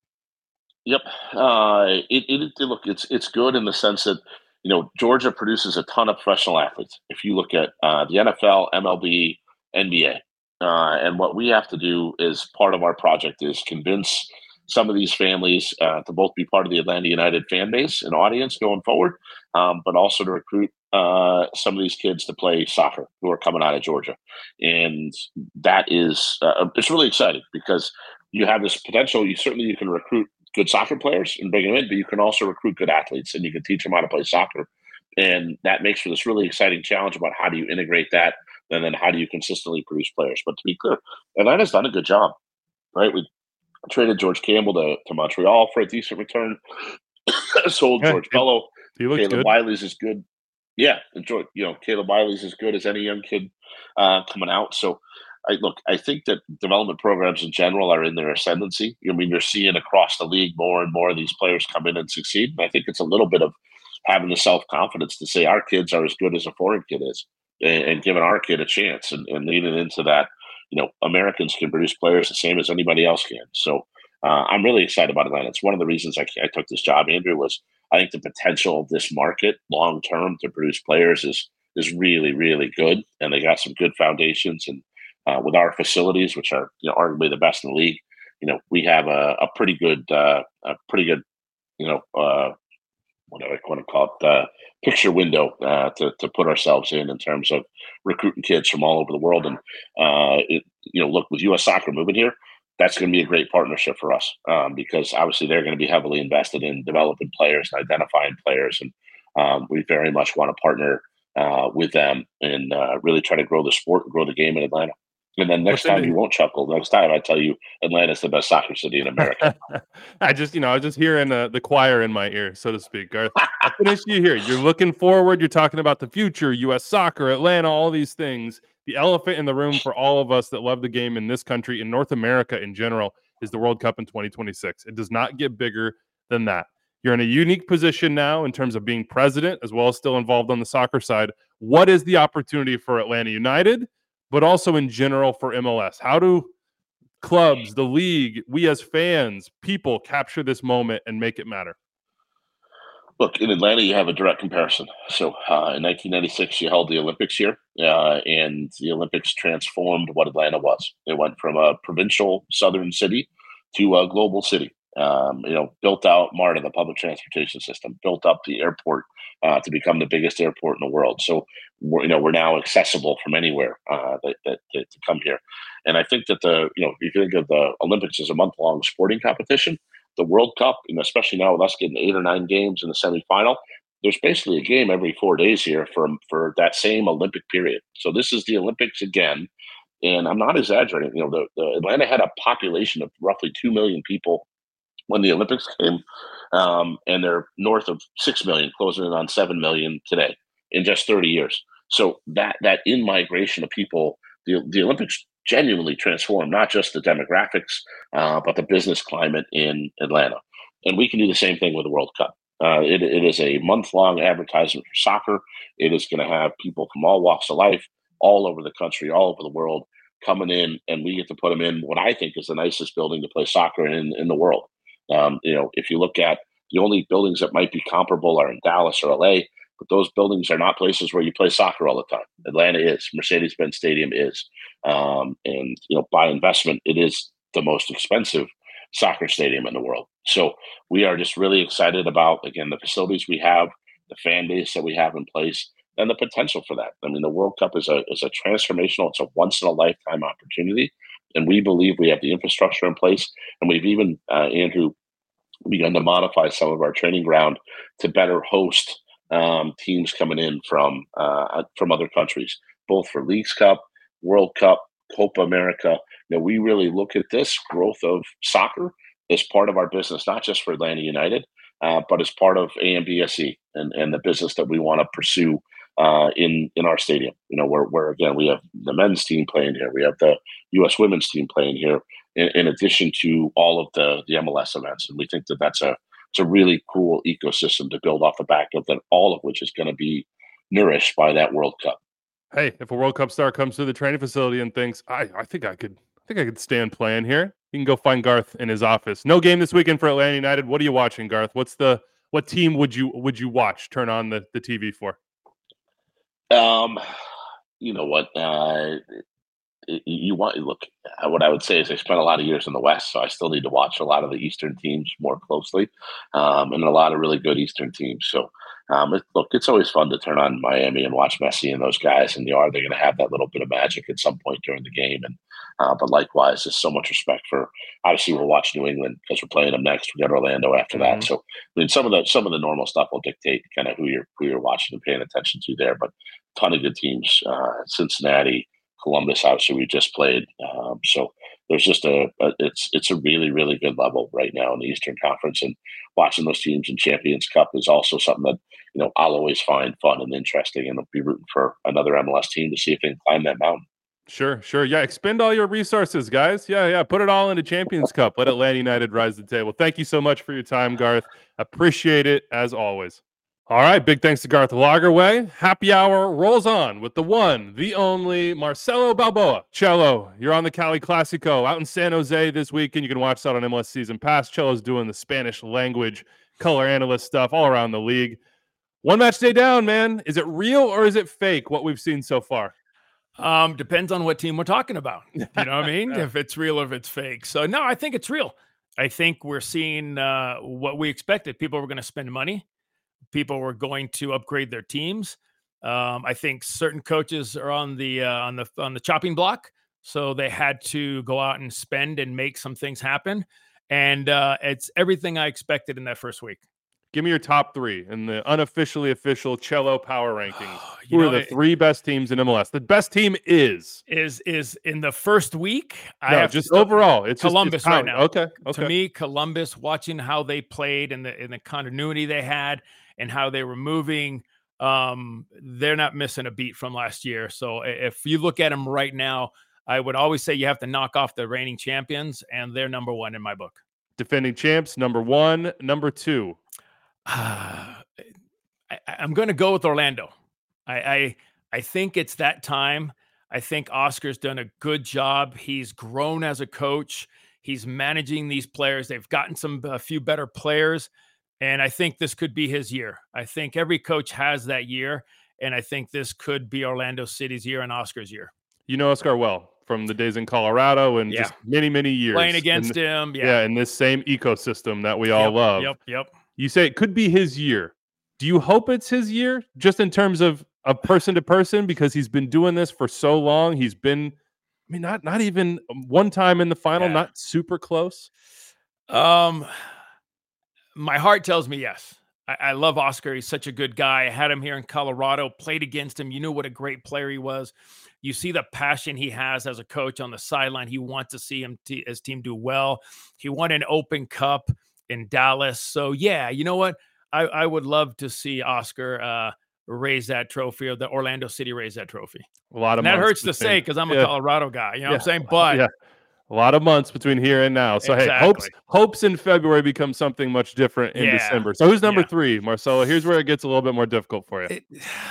Yep. Uh, it, it, it look it's it's good in the sense that you know Georgia produces a ton of professional athletes. If you look at uh, the N F L, M L B, N B A, uh, and what we have to do is part of our project is convince some of these families uh, to both be part of the Atlanta United fan base and audience going forward, um, but also to recruit uh, some of these kids to play soccer who are coming out of Georgia, and that is uh, it's really exciting because you have this potential. You certainly you can recruit good soccer players and bring them in, but you can also recruit good athletes and you can teach them how to play soccer. And that makes for this really exciting challenge about how do you integrate that and then how do you consistently produce players. But to be clear, Atlanta's done a good job, right? We traded George Campbell to, to Montreal for a decent return. Sold yeah, George Bello. Caleb good. Wiley's is good. Yeah, enjoy. You know, Caleb Wiley's as good as any young kid uh, coming out. So I look, I think that development programs in general are in their ascendancy. I mean, you're seeing across the league more and more of these players come in and succeed. And I think it's a little bit of having the self-confidence to say our kids are as good as a foreign kid is, and, and giving our kid a chance and, and leaning into that. You know, Americans can produce players the same as anybody else can. So uh, I'm really excited about Atlanta. It's one of the reasons I, I took this job, Andrew, was I think the potential of this market long-term to produce players is is really, really good. And they got some good foundations. And uh, with our facilities, which are, you know, arguably the best in the league, you know, we have a, a pretty good, uh, a pretty good, you know, uh, what do I want to call it, uh, picture window uh, to, to put ourselves in in terms of recruiting kids from all over the world. And, uh, it, you know, look, with U S Soccer moving here, that's going to be a great partnership for us um, because obviously they're going to be heavily invested in developing players and identifying players. And um, we very much want to partner uh, with them and uh, really try to grow the sport and grow the game in Atlanta. And then next time you won't chuckle. Next time I tell you Atlanta's the best soccer city in America. I just, you know, I was just hearing uh, the choir in my ear, so to speak. Garth, I'll finish you here. You're looking forward. You're talking about the future, U S soccer, Atlanta, all these things. The elephant in the room for all of us that love the game in this country, in North America in general, is the World Cup in twenty twenty-six. It does not get bigger than that. You're in a unique position now in terms of being president as well as still involved on the soccer side. What is the opportunity for Atlanta United, but also in general for M L S? How do clubs, the league, we as fans, people capture this moment and make it matter? Look, in Atlanta, you have a direct comparison. So uh, in nineteen ninety-six, you held the Olympics here, uh, and the Olympics transformed what Atlanta was. It went from a provincial southern city to a global city. Um, you know, built out MARTA, the public transportation system, built up the airport uh, to become the biggest airport in the world. So, we're, you know, we're now accessible from anywhere uh, that, that, that to come here. And I think that the, you know, if you think of the Olympics as a month-long sporting competition, the World Cup, and especially now with us getting eight or nine games in the semifinal, there's basically a game every four days here for, for that same Olympic period. So this is the Olympics again. And I'm not exaggerating. You know, the, the Atlanta had a population of roughly two million people when the Olympics came, um, and they're north of six million, closing in on seven million today in just thirty years. So that that in-migration of people, the, the Olympics genuinely transformed not just the demographics, uh, but the business climate in Atlanta. And we can do the same thing with the World Cup. Uh, it, it is a month-long advertisement for soccer. It is going to have people from all walks of life, all over the country, all over the world, coming in, and we get to put them in what I think is the nicest building to play soccer in in the world. Um, you know, if you look at the only buildings that might be comparable are in Dallas or L A, but those buildings are not places where you play soccer all the time. Atlanta is. Mercedes-Benz Stadium is. Um, and, you know, by investment, it is the most expensive soccer stadium in the world. So we are just really excited about, again, the facilities we have, the fan base that we have in place, and the potential for that. I mean, the World Cup is a is a transformational, it's a once-in-a-lifetime opportunity. And we believe we have the infrastructure in place. And we've even, uh, Andrew, begun to modify some of our training ground to better host um, teams coming in from uh, from other countries, both for Leagues Cup, World Cup, Copa America. You know, we really look at this growth of soccer as part of our business, not just for Atlanta United, uh, but as part of A M B S E and, and the business that we want to pursue uh, in in our stadium. You know, where, where again, we have the men's team playing here. We have the U S women's team playing here, in, in addition to all of the, the M L S events. And we think that that's a, it's a really cool ecosystem to build off the back of that, all of which is going to be nourished by that World Cup. Hey, if a World Cup star comes to the training facility and thinks, I, I think I could, I think I could stand playing here, you can go find Garth in his office. No game this weekend for Atlanta United. What are you watching, Garth? What's the, what team would you, would you watch, turn on the, the T V for? Um, you know what, uh, you want look. What I would say is I spent a lot of years in the West, so I still need to watch a lot of the Eastern teams more closely, um, and a lot of really good Eastern teams. So, um, it, look, it's always fun to turn on Miami and watch Messi and those guys, and you know, are they going to have that little bit of magic at some point during the game? And uh, but likewise, there's so much respect for. Obviously, we'll watch New England because we're playing them next. We got Orlando after Mm-hmm. that. So, I mean, some of the some of the normal stuff will dictate kind of who you're who you're watching and paying attention to there. But ton of good teams, uh, Cincinnati. Columbus, obviously, we just played. Um, so there's just a, a it's it's a really really good level right now in the Eastern Conference, and watching those teams in Champions Cup is also something that you know I'll always find fun and interesting, and I'll be rooting for another M L S team to see if they can climb that mountain. Sure, sure. Yeah, expend all your resources, guys. Yeah, yeah. Put it all into Champions Cup. Let Atlanta United rise to the table. Thank you so much for your time, Garth. Appreciate it as always. All right, big thanks to Garth Lagerwey. Happy hour rolls on with the one, the only Marcelo Balboa. Cello, you're on the Cali Classico out in San Jose this weekend. You can watch that on M L S Season Pass. Cello's doing the Spanish language, color analyst stuff all around the league. One match day down, man. Is it real or is it fake, what we've seen so far? Um, depends on what team we're talking about. You know what I mean? If it's real or if it's fake. So, no, I think it's real. I think we're seeing uh, what we expected. People were going to spend money. People were going to upgrade their teams. Um, I think certain coaches are on the uh, on the on the chopping block, so they had to go out and spend and make some things happen. And uh, it's everything I expected in that first week. Give me your top three in the unofficially official Cello Power Rankings. Who are the it, three best teams in M L S? The best team is is is in the first week. No, I have just overall. It's Columbus just, it's right now. Okay, okay. To me, Columbus. Watching how they played and the and the continuity they had and how they were moving, um, they're not missing a beat from last year. So if you look at them right now, I would always say you have to knock off the reigning champions, and they're number one in my book. Defending champs, number one, number two. Uh, I, I'm going to go with Orlando. I, I I think it's that time. I think Oscar's done a good job. He's grown as a coach. He's managing these players. They've gotten some a few better players, and I think this could be his year. I think every coach has that year, and I think this could be Orlando City's year and Oscar's year. You know Oscar well from the days in Colorado and yeah. just many, many years. Playing against in, him. Yeah. yeah, in this same ecosystem that we all yep, love. Yep, yep. You say it could be his year. Do you hope it's his year just in terms of, of person to person because he's been doing this for so long? He's been, I mean, not not even one time in the final, yeah. not super close. Um, my heart tells me yes. I, I love Oscar. He's such a good guy. I had him here in Colorado, played against him. You knew what a great player he was. You see the passion he has as a coach on the sideline. He wants to see him t- his team do well. He won an Open Cup in Dallas. So yeah, you know what? I, I would love to see Oscar uh, raise that trophy or the Orlando City raise that trophy. A lot of and that hurts between, to say because I'm yeah. a Colorado guy. You know yeah. what I'm saying? But yeah. a lot of months between here and now. So exactly. hey, hopes hopes in February become something much different in yeah. December. So who's number yeah. three, Marcelo? Here's where it gets a little bit more difficult for you. It,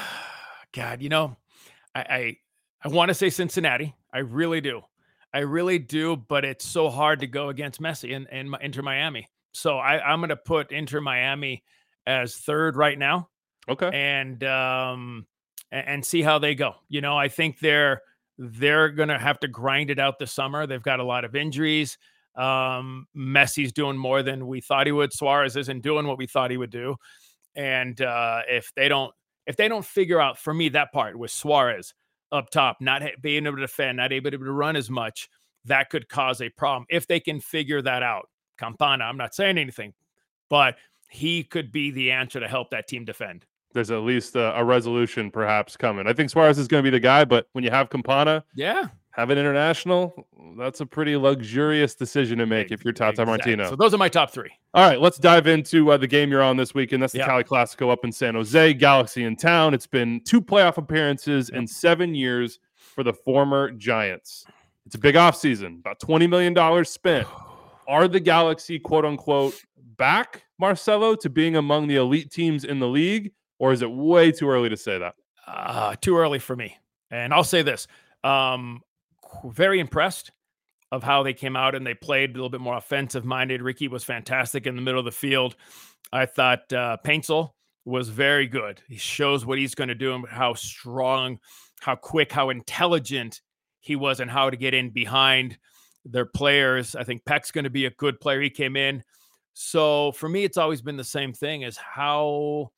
God, you know, I I, I want to say Cincinnati. I really do. I really do. But it's so hard to go against Messi and, and Inter Miami. So I, I'm going to put Inter Miami as third right now. Okay. And um and, and see how they go. You know, I think they're they're going to have to grind it out this summer. They've got a lot of injuries. Um, Messi's doing more than we thought he would. Suarez isn't doing what we thought he would do. And uh, if they don't if they don't figure out, for me, that part with Suarez up top, not being able to defend, not able to run as much, that could cause a problem. If they can figure that out. Campana, I'm not saying anything, but he could be the answer to help that team defend. There's at least a, a resolution perhaps coming. I think Suarez is going to be the guy, but when you have Campana, yeah, have an international, that's a pretty luxurious decision to make if you're Tata exactly. Martino. So those are my top three. All right, let's dive into uh, the game you're on this weekend. That's the yep. Cali Classico up in San Jose, Galaxy in town. It's been two playoff appearances yep. in seven years for the former Giants. It's a big offseason, about twenty million dollars spent. Are the Galaxy, quote unquote, back, Marcelo, to being among the elite teams in the league? Or is it way too early to say that? Uh, too early for me. And I'll say this. Um, very impressed of how they came out and they played a little bit more offensive-minded. Ricky was fantastic in the middle of the field. I thought uh, Paintsel was very good. He shows what he's going to do and how strong, how quick, how intelligent he was and how to get in behind their players. I think Peck's going to be a good player. He came in. So for me, it's always been the same thing as how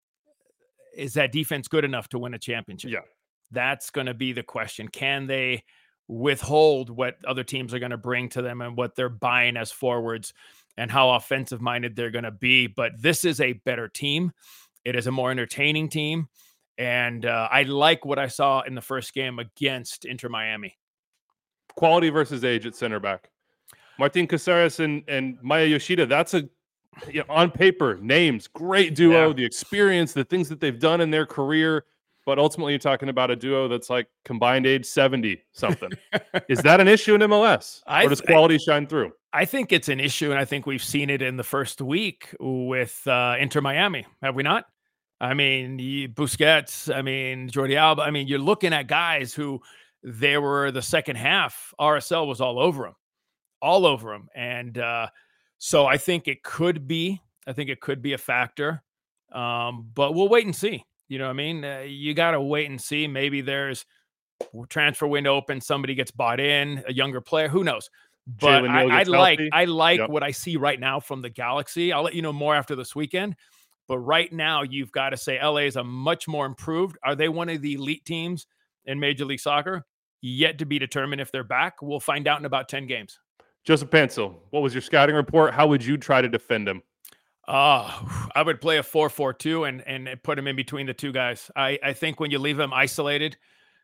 is that defense good enough to win a championship? Yeah. That's going to be the question. Can they withhold what other teams are going to bring to them and what they're buying as forwards and how offensive minded they're going to be? But this is a better team. It is a more entertaining team. And uh, I like what I saw in the first game against Inter Miami. Quality versus age at center back. Martin Caceres and, and Maya Yoshida, that's a, you know, on paper, names, great duo, yeah. the experience, the things that they've done in their career. but ultimately you're talking about a duo that's like combined age seventy something. Is that an issue in M L S? I or does quality shine through? I think it's an issue, and I think we've seen it in the first week with uh, Inter Miami, have we not? I mean, Busquets, I mean, Jordi Alba. I mean, you're looking at guys who they were the second half. R S L was all over them, all over them. And uh, so I think it could be, I think it could be a factor, um, but we'll wait and see. You know what I mean? Uh, you got to wait and see. Maybe there's transfer window open. Somebody gets bought in, a younger player, who knows? But I, I like healthy. I like yep. what I see right now from the Galaxy. I'll let you know more after this weekend. But right now, you've got to say L A is a much more improved. Are they one of the elite teams in Major League Soccer? Yet to be determined if they're back. We'll find out in about ten games. Joseph Pansel, what was your scouting report? How would you try to defend him? Uh, I would play a four four two and and put him in between the two guys. I, I think when you leave him isolated,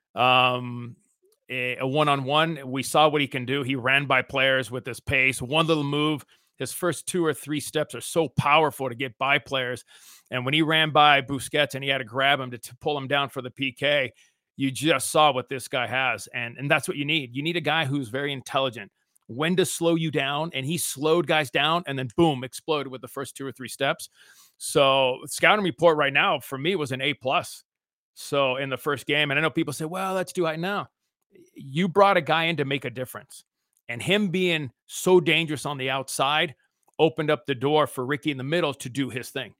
um, a one-on-one, we saw what he can do. He ran by players with his pace. One little move, his first two or three steps are so powerful to get by players. And when he ran by Busquets and he had to grab him to, to pull him down for the P K, you just saw what this guy has. And, and that's what you need. You need a guy who's very intelligent. When to slow you down, and he slowed guys down and then boom, exploded with the first two or three steps. So scouting report right now for me was an A plus. So in the first game, and I know people say, well, let's do it now. You brought a guy in to make a difference, and him being so dangerous on the outside opened up the door for Ricky in the middle to do his thing.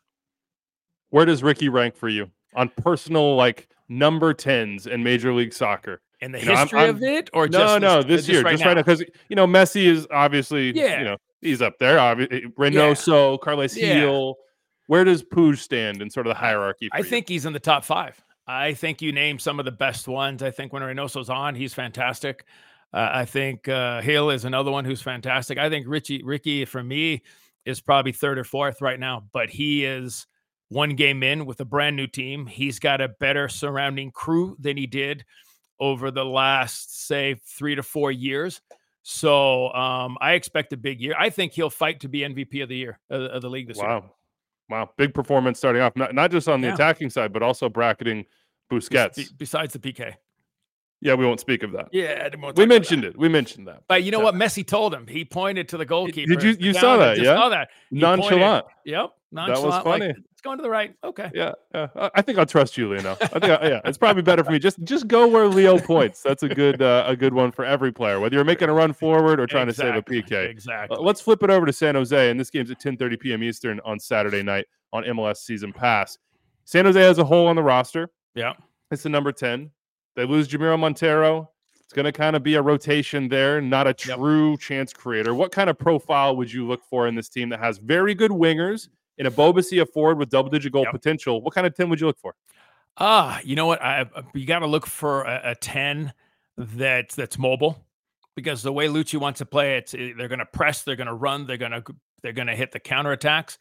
Where does Ricky rank for you on personal, like number tens in Major League Soccer? In the you know, history I'm, I'm, of it, or no, just no, this, this year, right just now? right now, because you know Messi is obviously, yeah. you know, he's up there. Obviously, Reynoso, yeah. Carles yeah. Gil. Where does Puig stand in sort of the hierarchy? For I you? think he's in the top five. I think you name some of the best ones. I think when Reynoso's on, he's fantastic. Uh, I think uh, Hill is another one who's fantastic. I think Richie, Ricky, for me, is probably third or fourth right now, but he is one game in with a brand new team. He's got a better surrounding crew than he did over the last, say, three to four years. So um, I expect a big year. I think he'll fight to be M V P of the year, of, of the league this wow. year. Wow. Wow. Big performance starting off, not, not just on the yeah. attacking side, but also bracketing Busquets. Be- besides the P K. Yeah, we won't speak of that. Yeah, we mentioned it. We mentioned that. But you know what? Messi told him. He pointed to the goalkeeper. Did you you saw that? Yeah, saw that. He nonchalant. Pointed. Yep, nonchalant. That was funny. Like, it's going to the right. Okay. Yeah, yeah. I think I'll trust you, Leo. I think I, yeah, it's probably better for me. Just just go where Leo points. That's a good uh, a good one for every player, whether you're making a run forward or trying exactly. to save a P K. Exactly. Uh, let's flip it over to San Jose, and this game's at ten thirty p.m. Eastern on Saturday night on M L S Season Pass. San Jose has a hole on the roster. Yeah, it's the number ten. They lose Jamiro Montero. It's going to kind of be a rotation there, not a true yep. chance creator. What kind of profile would you look for in this team that has very good wingers in a Bobasi, a forward with double-digit goal yep. potential? What kind of ten would you look for? Ah, uh, you know what? I, you got to look for a, a ten that's that's mobile, because the way Lucci wants to play it, they're going to press, they're going to run, they're going to they're going to hit the counterattacks.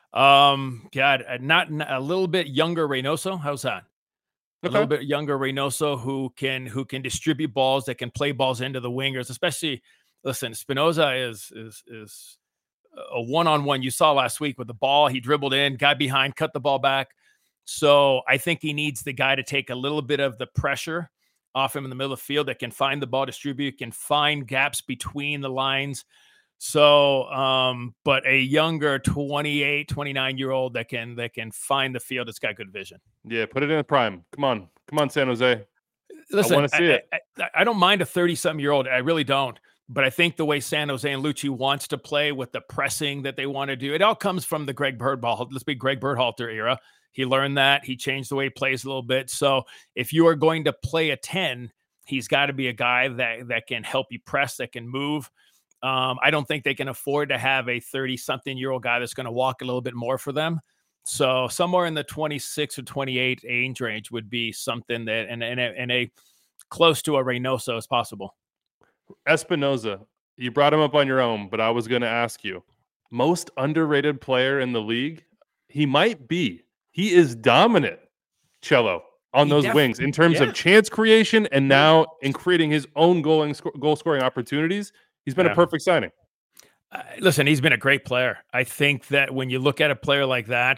Um, God, not a little bit younger Reynoso. How's that? A okay. little bit younger Reynoso who can who can distribute balls, that can play balls into the wingers. Especially, listen, Espinoza is is is a one-on-one. You saw last week with the ball. He dribbled in, got behind, cut the ball back. So I think he needs the guy to take a little bit of the pressure off him in the middle of the field, that can find the ball, distribute, can find gaps between the lines. So, um, but a younger twenty-eight, twenty-nine-year-old that can that can find the field, it's got good vision. Yeah, put it in the prime. Come on. Come on, San Jose. Listen, I want to see I, it. I, I don't mind a thirty-something-year-old. I really don't. But I think the way San Jose and Lucci wants to play with the pressing that they want to do, it all comes from the Greg Berhalter, let's be Greg Berhalter era. He learned that. He changed the way he plays a little bit. So if you are going to play a ten, he's got to be a guy that, that can help you press, that can move. Um, I don't think they can afford to have a thirty-something-year-old guy that's going to walk a little bit more for them. So somewhere in the twenty-six or twenty-eight age range would be something that, and, and, a, and a close to a Reynoso as possible. Espinoza, you brought him up on your own, but I was going to ask you, most underrated player in the league? He might be. He is dominant, Cello, on he those wings in terms yeah. of chance creation and now in creating his own goal and sc- goal scoring opportunities. He's been yeah. a perfect signing. Uh, listen, he's been a great player. I think that when you look at a player like that,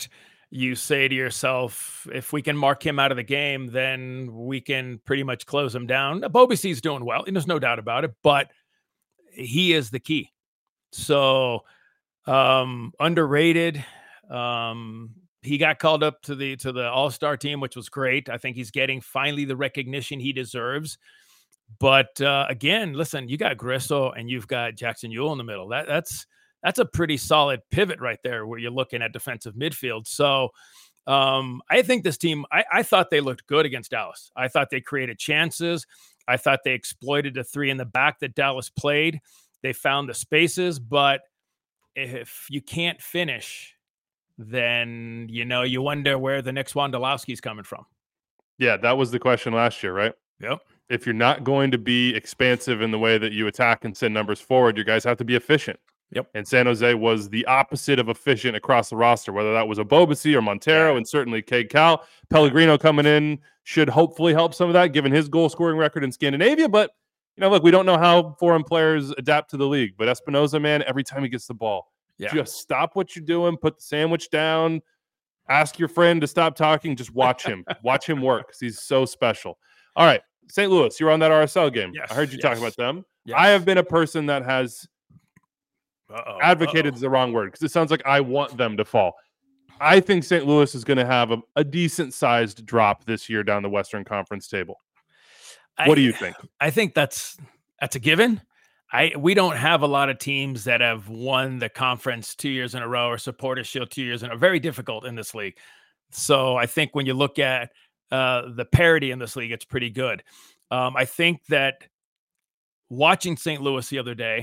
you say to yourself, if we can mark him out of the game, then we can pretty much close him down. Bobassy's doing well, and there's no doubt about it, but he is the key. So um, underrated. Um, he got called up to the to the All-Star team, which was great. I think he's getting finally the recognition he deserves. But uh, again, listen, you got Grisso and you've got Jackson Ewell in the middle. That that's that's a pretty solid pivot right there where you're looking at defensive midfield. So um, I think this team, I, I thought they looked good against Dallas. I thought they created chances. I thought they exploited the three in the back that Dallas played. They found the spaces, but if you can't finish, then, you know, you wonder where the next Wondolowski's coming from. Yeah, that was the question last year, right? Yep. If you're not going to be expansive in the way that you attack and send numbers forward, you guys have to be efficient. Yep. And San Jose was the opposite of efficient across the roster, whether that was a Bobassy or Montero, Yeah. and certainly Cade Cal. Pellegrino coming in should hopefully help some of that, given his goal-scoring record in Scandinavia. But, you know, look, we don't know how foreign players adapt to the league. But Espinoza, man, every time he gets the ball, Yeah. just stop what you're doing, put the sandwich down, ask your friend to stop talking, just watch him. Watch him work because he's so special. All right, Saint Louis, you're on that R S L game. Yes, I heard you yes. talking about them. Yes. I have been a person that has Uh-oh, advocated uh-oh. is the wrong word because it sounds like I want them to fall. I think Saint Louis is going to have a, a decent-sized drop this year down the Western Conference table. What I, do you think? I think that's that's a given. I we don't have a lot of teams that have won the conference two years in a row or Supporters Shield two years in a row. Very difficult in this league. So I think when you look at uh, the parity in this league, it's pretty good. Um, I think that watching Saint Louis the other day,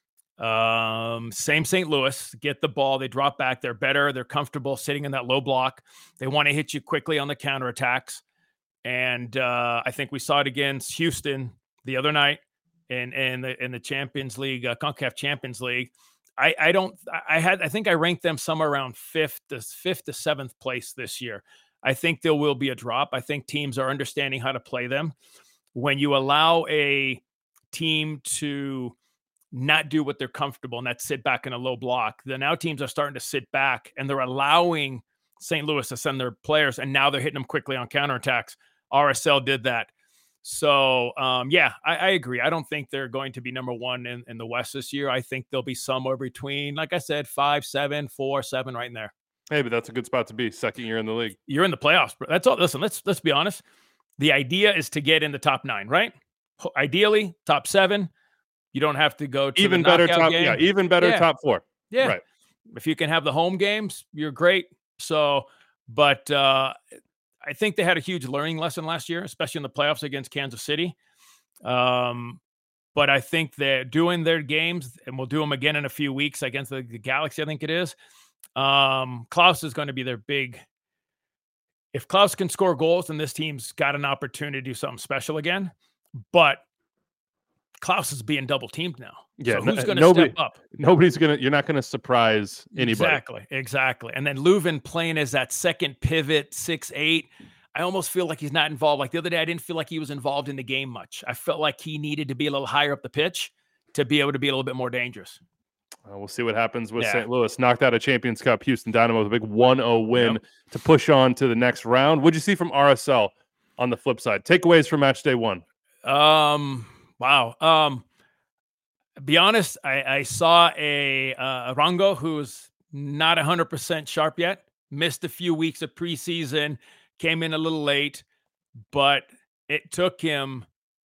um, same Saint Louis, get the ball, they drop back, they're better, they're comfortable sitting in that low block. They want to hit you quickly on the counterattacks. And uh, I think we saw it against Houston the other night in in the in the Champions League, uh, CONCACAF Champions League. I, I don't. I had. I think I ranked them somewhere around fifth to fifth to seventh place this year. I think there will be a drop. I think teams are understanding how to play them. When you allow a team to not do what they're comfortable and that's sit back in a low block, then now teams are starting to sit back and they're allowing Saint Louis to send their players, and now they're hitting them quickly on counterattacks. R S L did that. So, um, yeah, I, I agree. I don't think they're going to be number one in, in the West this year. I think they'll be somewhere between, like I said, five, seven, four, seven, right in there. Hey, but that's a good spot to be. Second year in the league. You're in the playoffs. Bro. That's all. Listen, let's let's be honest. The idea is to get in the top nine, right? Ideally, top seven. You don't have to go to Even the better knockout top. game. Yeah, even better Yeah. top four. Yeah. Right. If you can have the home games, you're great. So, but uh, I think they had a huge learning lesson last year, especially in the playoffs against Kansas City. Um, but I think they're doing their games, and we'll do them again in a few weeks against the, the Galaxy, I think it is. Um, Klaus is going to be their big. If Klaus can score goals, then this team's got an opportunity to do something special again. But Klaus is being double teamed now. Yeah, so who's no- going to nobody- step up? Nobody's gonna. You're not gonna surprise anybody. Exactly, exactly. And then Leuven playing as that second pivot, six eight. I almost feel like he's not involved. Like the other day, I didn't feel like he was involved in the game much. I felt like he needed to be a little higher up the pitch to be able to be a little bit more dangerous. Uh, we'll see what happens with Yeah. Saint Louis. Knocked out a Champions Cup Houston Dynamo with a big one oh win Yep. to push on to the next round. What'd you see from R S L on the flip side? Takeaways from match day one. Um, wow. Um, be honest, I, I saw a uh, Arango who's not one hundred percent sharp yet. Missed a few weeks of preseason, came in a little late, but it took him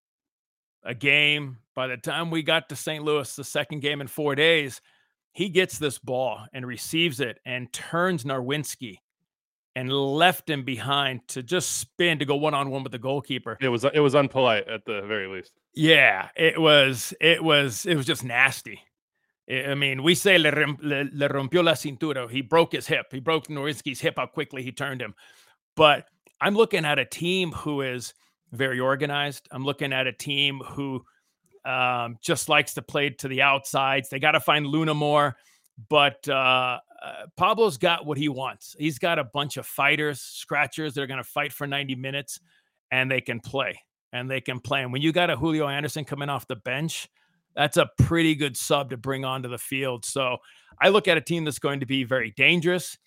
a game. By the time we got to Saint Louis, the second game in four days, he gets this ball and receives it and turns Narwinski and left him behind to just spin to go one-on-one with the goalkeeper. It was it was unpolite at the very least. Yeah, it was, it was, it was just nasty. I I mean, we say le, rem- le, le rompió la cintura. He broke his hip. He broke Nowinski's hip, how quickly he turned him. But I'm looking at a team who is very organized. I'm looking at a team who um, just likes to play to the outsides. They got to find Luna more, but uh, uh, Pablo's got what he wants. He's got a bunch of fighters, scratchers that are going to fight for ninety minutes, and they can play. And they can play. And when you got a Julio Anderson coming off the bench, that's a pretty good sub to bring onto the field. So I look at a team that's going to be very dangerous.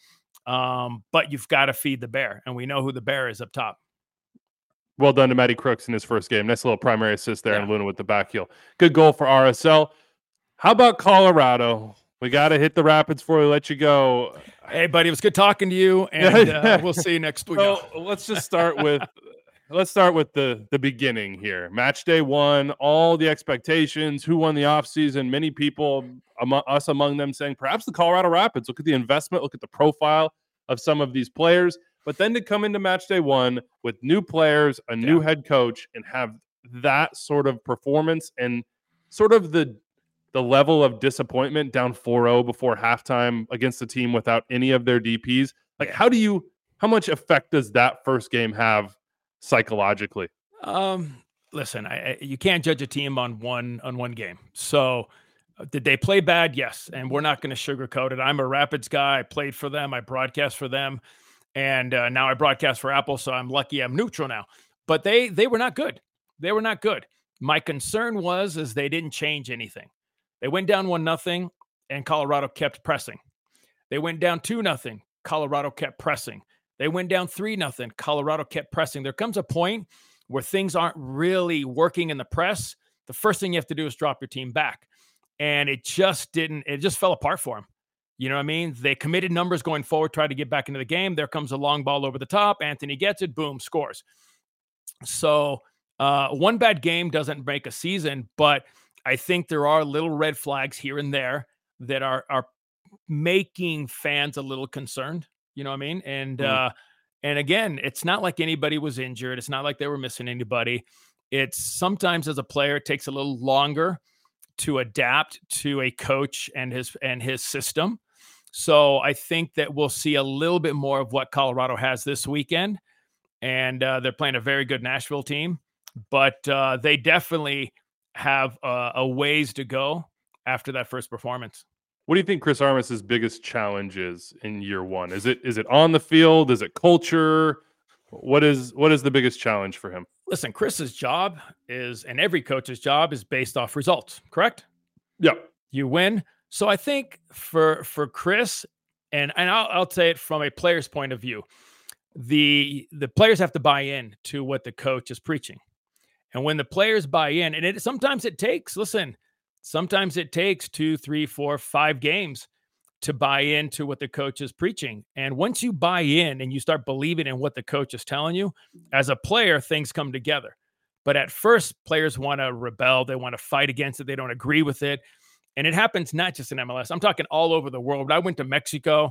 Um, but you've got to feed the bear, and we know who the bear is up top. Well done to Matty Crooks in his first game. Nice little primary assist there, Yeah. and Luna with the back heel. Good goal for R S L. How about Colorado? We got to hit the Rapids before we let you go. Hey, buddy, it was good talking to you, and uh, we'll see you next week. So let's just start with let's start with the the beginning here. Match day one, all the expectations. Who won the offseason? Many people, among, us among them, saying perhaps the Colorado Rapids. Look at the investment. Look at the profile of some of these players. But then to come into match day one with new players, a new Yeah. head coach, and have that sort of performance and sort of the the level of disappointment down four oh before halftime against the team without any of their D Ps. Like, Yeah. how do you, how much effect does that first game have psychologically? Um, listen, I, I, you can't judge a team on one on one game. So, uh, did they play bad? Yes, and we're not going to sugarcoat it. I'm a Rapids guy. I played for them. I broadcast for them, and uh, now I broadcast for Apple. So I'm lucky. I'm neutral now. But they they were not good. They were not good. My concern was is they didn't change anything. They went down one nothing, and Colorado kept pressing. They went down two nothing. Colorado kept pressing. They went down three nothing. Colorado kept pressing. There comes a point where things aren't really working in the press. The first thing you have to do is drop your team back. And it just didn't, it just fell apart for them. You know what I mean? They committed numbers going forward, tried to get back into the game. There comes a long ball over the top. Anthony gets it, boom, scores. So uh, one bad game doesn't make a season, but I think there are little red flags here and there that are are making fans a little concerned. You know what I mean? And Mm. uh, and again, it's not like anybody was injured. It's not like they were missing anybody. It's sometimes as a player, it takes a little longer to adapt to a coach and his and his system. So I think that we'll see a little bit more of what Colorado has this weekend. And uh, they're playing a very good Nashville team, but uh, they definitely have uh, a ways to go after that first performance. What do you think Chris Armas's biggest challenge is in year one? Is it is it on the field? Is it culture? What is what is the biggest challenge for him? Listen, Chris's job is, and every coach's job is based off results, correct? Yeah. You win. So I think for for Chris, and and I'll, I'll say it from a player's point of view, the the players have to buy in to what the coach is preaching. And when the players buy in, and it sometimes it takes, listen, sometimes it takes two, three, four, five games to buy into what the coach is preaching. And once you buy in and you start believing in what the coach is telling you, as a player, things come together. But at first, players want to rebel. They want to fight against it. They don't agree with it. And it happens not just in M L S. I'm talking all over the world. When I went to Mexico,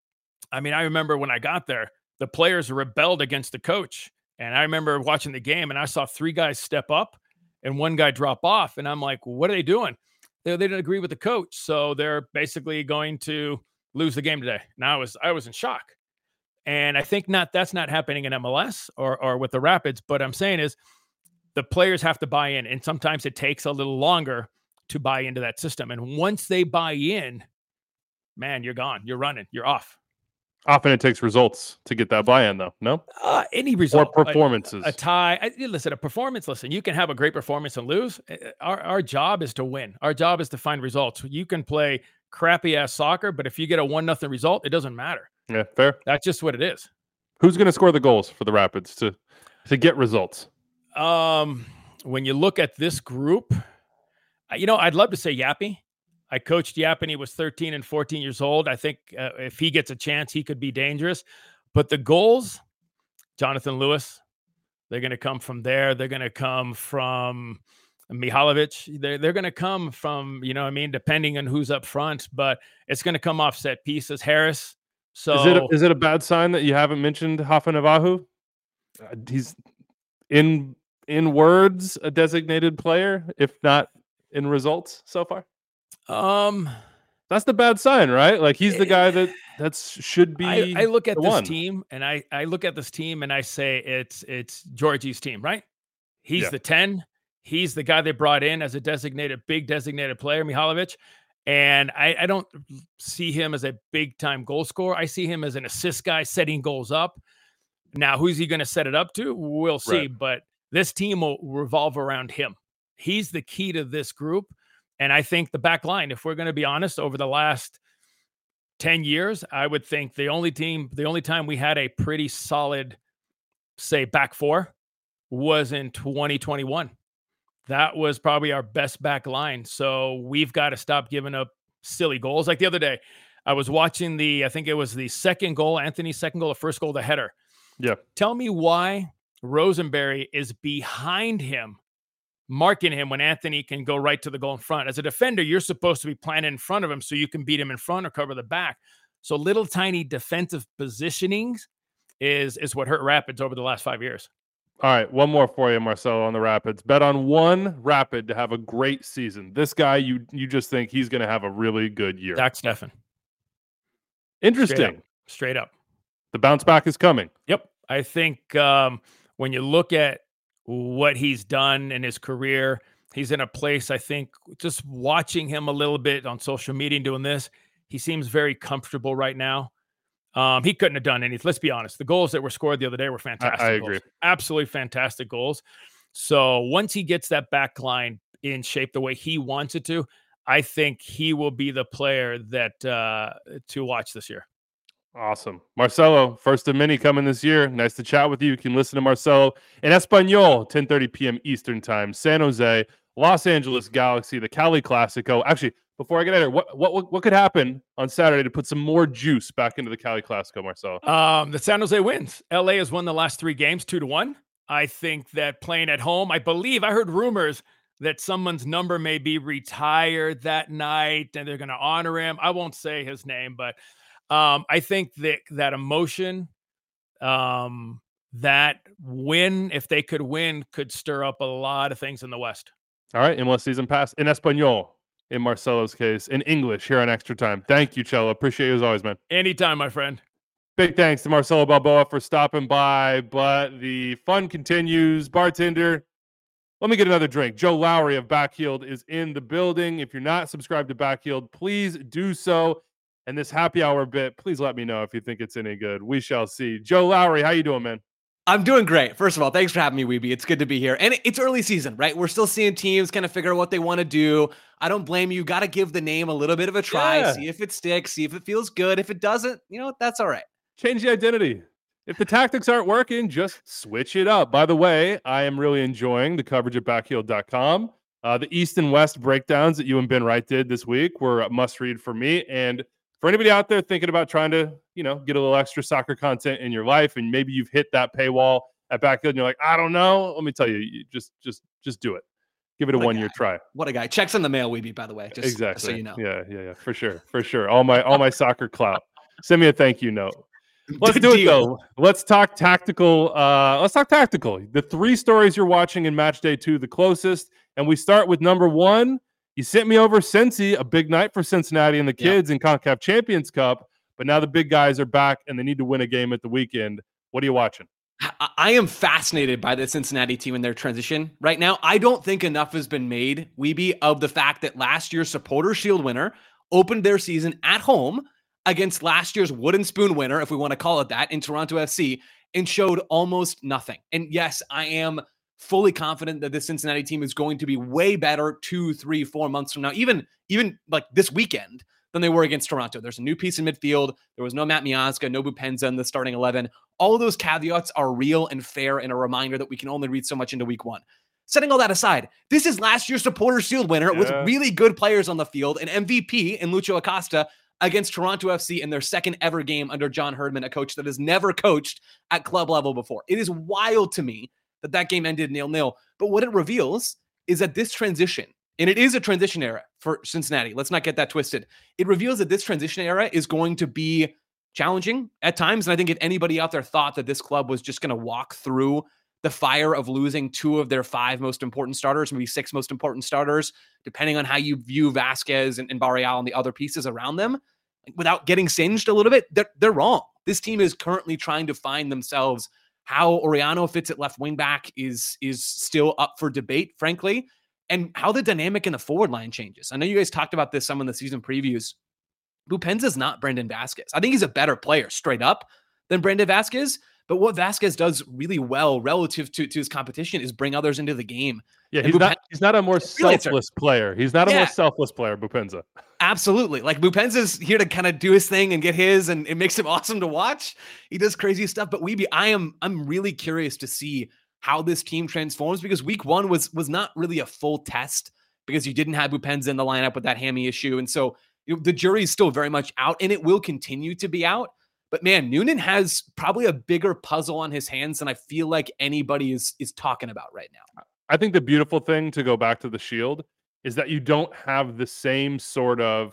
I mean, I remember when I got there, the players rebelled against the coach. And I remember watching the game and I saw three guys step up and one guy drop off. And I'm like, what are they doing? They, they didn't agree with the coach. So they're basically going to lose the game today. Now I was, I was in shock. And I think not, that's not happening in M L S or, or with the Rapids. But I'm saying is the players have to buy in. And sometimes it takes a little longer to buy into that system. And once they buy in, man, you're gone. You're running. You're off. Often it takes results to get that buy-in, though. No, Uh, any result. or performances. A, a tie. I, listen, a performance. Listen, you can have a great performance and lose. Our our job is to win. Our job is to find results. You can play crappy ass soccer, but if you get a one nothing result, it doesn't matter. Yeah, fair. That's just what it is. Who's going to score the goals for the Rapids to to get results? Um, when you look at this group, you know, I'd love to say Yappy. I coached Yap and he was thirteen and fourteen years old. I think uh, if he gets a chance, he could be dangerous. But the goals, Jonathan Lewis, they're going to come from there. They're going to come from Mihalovic. They're, they're going to come from, you know what I mean, depending on who's up front. But it's going to come off set pieces. Harris. So Is it a, is it a bad sign that you haven't mentioned Hafa Navahu? Uh, he's in in words a designated player, if not in results so far. um, That's the bad sign, right? Like he's the guy that that's should be. I, I look at the this one. team and I, I look at this team and I say it's it's Georgie's team, right? He's Yeah. the ten. He's the guy they brought in as a designated, big designated player, Mihalovic. And I, I don't see him as a big time goal scorer. I see him as an assist guy setting goals up. Now, who's he going to set it up to? We'll see. Right. But this team will revolve around him. He's the key to this group. And I think the back line, if we're going to be honest, over the last ten years, I would think the only team, the only time we had a pretty solid, say, back four was in twenty twenty-one. That was probably our best back line. So we've got to stop giving up silly goals. Like the other day, I was watching the, I think it was the second goal, Anthony's second goal, the first goal, the header. Yeah. Tell me why Rosenberry is behind him, marking him when Anthony can go right to the goal in front. As a defender, you're supposed to be planted in front of him so you can beat him in front or cover the back. So little tiny defensive positionings is, is what hurt Rapids over the last five years. All right, one more for you, Marcelo, on the Rapids. Bet on one Rapid to have a great season. This guy, you you just think he's going to have a really good year. Zach Steffen. Interesting. Straight up. Straight up. The bounce back is coming. Yep. I think um, when you look at what he's done in his career, he's in a place, I think, just watching him a little bit on social media and doing this, he seems very comfortable right now. Um, he couldn't have done anything. Let's be honest. The goals that were scored the other day were fantastic. I, I goals. agree. Absolutely fantastic goals. So once he gets that back line in shape the way he wants it to, I think he will be the player that uh, to watch this year. Awesome. Marcelo, first of many coming this year. Nice to chat with you. You can listen to Marcelo in Espanol, ten thirty p.m. Eastern time. San Jose, Los Angeles Galaxy, the Cali Classico. Actually, before I get in there, what, what what could happen on Saturday to put some more juice back into the Cali Classico, Marcelo? Um, the San Jose wins. L A has won the last three games, two to one. I think that playing at home, I believe I heard rumors that someone's number may be retired that night and they're going to honor him. I won't say his name, but um, I think that that emotion, um, that win, if they could win, could stir up a lot of things in the West. All right, M L S season pass in Espanol. In Marcelo's case, in English here on Extra Time. Thank you, Cello. Appreciate you as always, man. Anytime, my friend. Big thanks to Marcelo Balboa for stopping by, but the fun continues. Bartender, let me get another drink. Joe Lowry of Backheeled is in the building. If you're not subscribed to Backheeled, please do so. And this happy hour bit, please let me know if you think it's any good. We shall see. Joe Lowry, how you doing, man? I'm doing great. First of all, thanks for having me, Weeby. It's good to be here. And it's early season, right? We're still seeing teams kind of figure out what they want to do. I don't blame you. Got to give the name a little bit of a try. Yeah. See if it sticks. See if it feels good. If it doesn't, you know, that's all right. Change the identity. If the tactics aren't working, just switch it up. By the way, I am really enjoying the coverage at backheeled dot com. Uh, the East and West breakdowns that you and Ben Wright did this week were a must read for me. And for anybody out there thinking about trying to, you know, get a little extra soccer content in your life, and maybe you've hit that paywall at Backfield and you're like, I don't know. Let me tell you, you just, just, just do it. Give it a one-year try. What a guy. Checks in the mail, Weeby, by the way. Just exactly. so you know. Yeah, yeah, yeah. For sure. For sure. All my all my soccer clout. Send me a thank you note. Let's do it though. Let's talk tactical. Uh, let's talk tactical. The three stories you're watching in match day two, the closest. And we start with number one. You sent me over Cincy, a big night for Cincinnati and the kids yeah. in CONCACAF Champions Cup. But now the big guys are back and they need to win a game at the weekend. What are you watching? I am fascinated by the Cincinnati team and their transition right now. I don't think enough has been made, Weeby, of the fact that last year's Supporter Shield winner opened their season at home against last year's Wooden Spoon winner, if we want to call it that, in Toronto F C, and showed almost nothing. And yes, I am fully confident that the Cincinnati team is going to be way better two, three, four months from now, even, even like this weekend, than they were against Toronto. There's a new piece in midfield. There was no Matt Miazga, no Bupenza in the starting eleven. All of those caveats are real and fair and a reminder that we can only read so much into week one. Setting all that aside, this is last year's Supporter Shield winner yeah. with really good players on the field, an M V P in Lucho Acosta against Toronto F C in their second ever game under John Herdman, a coach that has never coached at club level before. It is wild to me that that game ended nil-nil. But what it reveals is that this transition, and it is a transition era for Cincinnati. Let's not get that twisted. It reveals that this transition era is going to be challenging at times. And I think if anybody out there thought that this club was just going to walk through the fire of losing two of their five most important starters, maybe six most important starters, depending on how you view Vasquez and, and Barreal and the other pieces around them, without getting singed a little bit, they're, they're wrong. This team is currently trying to find themselves. How Oriano fits at left wing back is, is still up for debate, frankly. And how the dynamic in the forward line changes. I know you guys talked about this some in the season previews. Bupenza is not Brendan Vasquez. I think he's a better player straight up than Brendan Vasquez. But what Vasquez does really well relative to, to his competition is bring others into the game. Yeah, he's Bupen- not he's not a more selfless player. He's not a yeah. more selfless player, Bupenza. Absolutely. Like Bupenza's here to kind of do his thing and get his, and it makes him awesome to watch. He does crazy stuff. But Weeby, I am I'm really curious to see how this team transforms, because week one was was not really a full test because you didn't have Bupenza in the lineup with that hammy issue. And so you know, the jury is still very much out, and it will continue to be out. But man, Noonan has probably a bigger puzzle on his hands than I feel like anybody is is talking about right now. I think the beautiful thing, to go back to the Shield, is that you don't have the same sort of,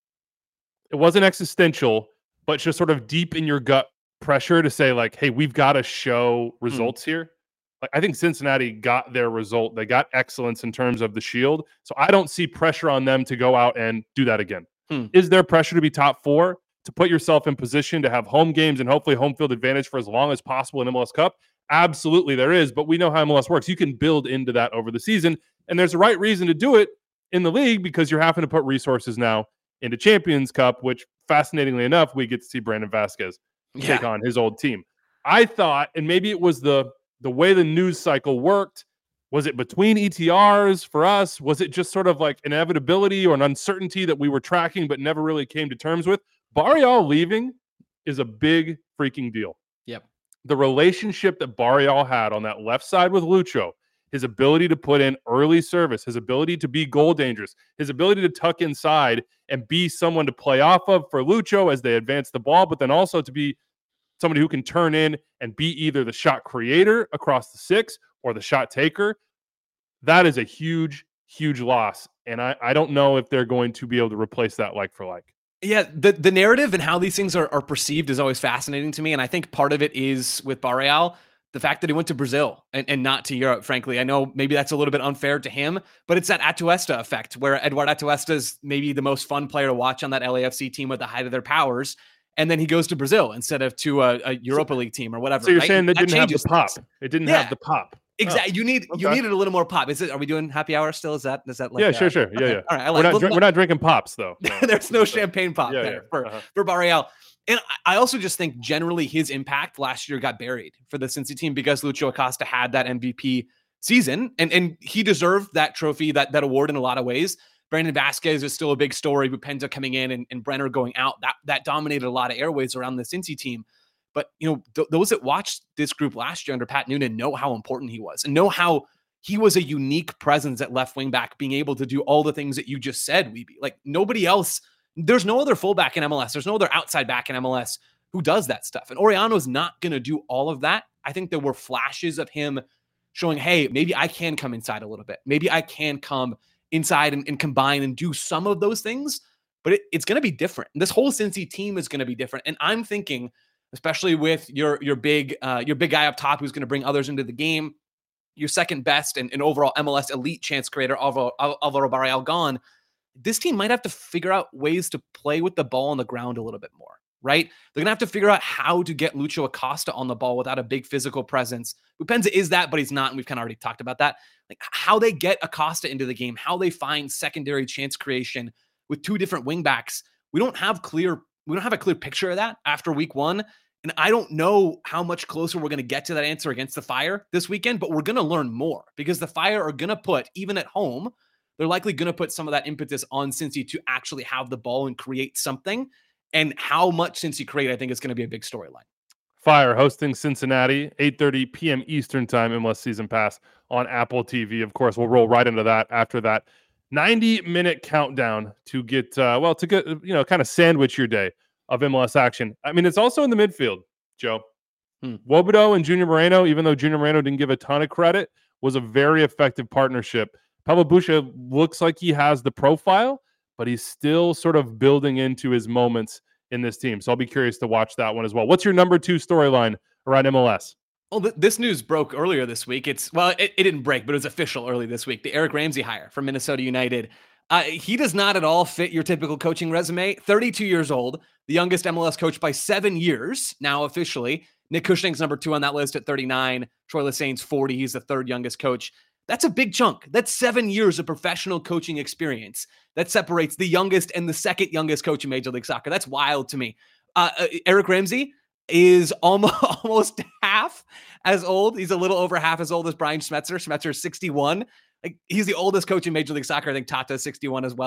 it wasn't existential, but just sort of deep in your gut pressure to say like, hey, we've got to show results mm. here. Like, I think Cincinnati got their result. They got excellence in terms of the Shield. So I don't see pressure on them to go out and do that again. Mm. Is there pressure to be top four, to put yourself in position to have home games and hopefully home field advantage for as long as possible in M L S Cup? Absolutely there is, but we know how M L S works. You can build into that over the season, and there's a right reason to do it in the league, because you're having to put resources now into Champions Cup, which fascinatingly enough, we get to see Brandon Vasquez yeah. take on his old team. I thought, and maybe it was the the way the news cycle worked, was it between E T Rs for us? Was it just sort of like inevitability or an uncertainty that we were tracking but never really came to terms with? Barreal leaving is a big freaking deal. Yep. The relationship that Barreal had on that left side with Lucho, his ability to put in early service, his ability to be goal dangerous, his ability to tuck inside and be someone to play off of for Lucho as they advance the ball, but then also to be somebody who can turn in and be either the shot creator across the six or the shot taker. That is a huge, huge loss. And I, I don't know if they're going to be able to replace that like for like. Yeah, the, the narrative and how these things are, are perceived is always fascinating to me. And I think part of it is with Barreal, the fact that he went to Brazil and, and not to Europe, frankly. I know maybe that's a little bit unfair to him, but it's that Atuesta effect where Eduard Atuesta is maybe the most fun player to watch on that L A F C team at the height of their powers. And then he goes to Brazil instead of to a, a Europa League team or whatever. So you're right? saying that, that didn't have the pop. Things. It didn't yeah. have the pop. Exactly. Oh, you need okay. you needed a little more pop. Is it? Are we doing happy hour still? Is that is that like? Yeah, uh, sure, sure. Yeah, okay. yeah. All right. I we're, like, not, well, dr- we're not drinking pops though. No. There's no champagne pop yeah, there yeah. for Uh-huh. for Barreal. And I also just think generally his impact last year got buried for the Cincy team because Lucho Acosta had that M V P season, and and he deserved that trophy, that that award in a lot of ways. Brandon Vasquez is still a big story. Bupenza coming in and, and Brenner going out. That that dominated a lot of airways around the Cincy team. But, you know, th- those that watched this group last year under Pat Noonan know how important he was and know how he was a unique presence at left wing back, being able to do all the things that you just said, Weeby. Like nobody else, there's no other fullback in M L S. There's no other outside back in M L S who does that stuff. And Oriano's not going to do all of that. I think there were flashes of him showing, hey, maybe I can come inside a little bit. Maybe I can come inside and, and combine and do some of those things, but it, it's going to be different. This whole Cincy team is going to be different. And I'm thinking, especially with your your big uh, your big guy up top who's going to bring others into the game, your second best and, and overall M L S elite chance creator, Alvaro, Alvaro Barreal gone, this team might have to figure out ways to play with the ball on the ground a little bit more, right? They're going to have to figure out how to get Lucho Acosta on the ball without a big physical presence. Bupenza is that, but he's not, and we've kind of already talked about that. Like how they get Acosta into the game, how they find secondary chance creation with two different wingbacks. We don't have clear, we don't have a clear picture of that after week one. And I don't know how much closer we're going to get to that answer against the Fire this weekend, but we're going to learn more because the Fire are going to put, even at home, they're likely going to put some of that impetus on Cincy to actually have the ball and create something. And how much Cincy create, I think, is going to be a big storyline. Fire hosting Cincinnati, eight thirty p.m. Eastern time, M L S Season Pass on Apple T V. Of course, we'll roll right into that after that ninety-minute countdown to get, uh, well, to get, you know, kind of sandwich your day of M L S action. I mean, it's also in the midfield, Joe. Hmm. Wobodo and Junior Moreno, even though Junior Moreno didn't give a ton of credit, was a very effective partnership. Pablo Boucher looks like he has the profile, but he's still sort of building into his moments in this team. So I'll be curious to watch that one as well. What's your number two storyline around M L S? Well, th- this news broke earlier this week. It's well, it, it didn't break, but it was official early this week. The Eric Ramsey hire from Minnesota United. Uh, he does not at all fit your typical coaching resume. thirty-two years old, the youngest M L S coach by seven years now officially. Nick Cushing's number two on that list at thirty-nine. Troy Lessane's forty. He's the third youngest coach. That's a big chunk. That's seven years of professional coaching experience. That separates the youngest and the second youngest coach in Major League Soccer. That's wild to me. Uh, uh, Eric Ramsey is almost, almost half as old. He's a little over half as old as Brian Schmetzer. Schmetzer is sixty-one. Like he's the oldest coach in Major League Soccer. I think Tata is sixty-one as well.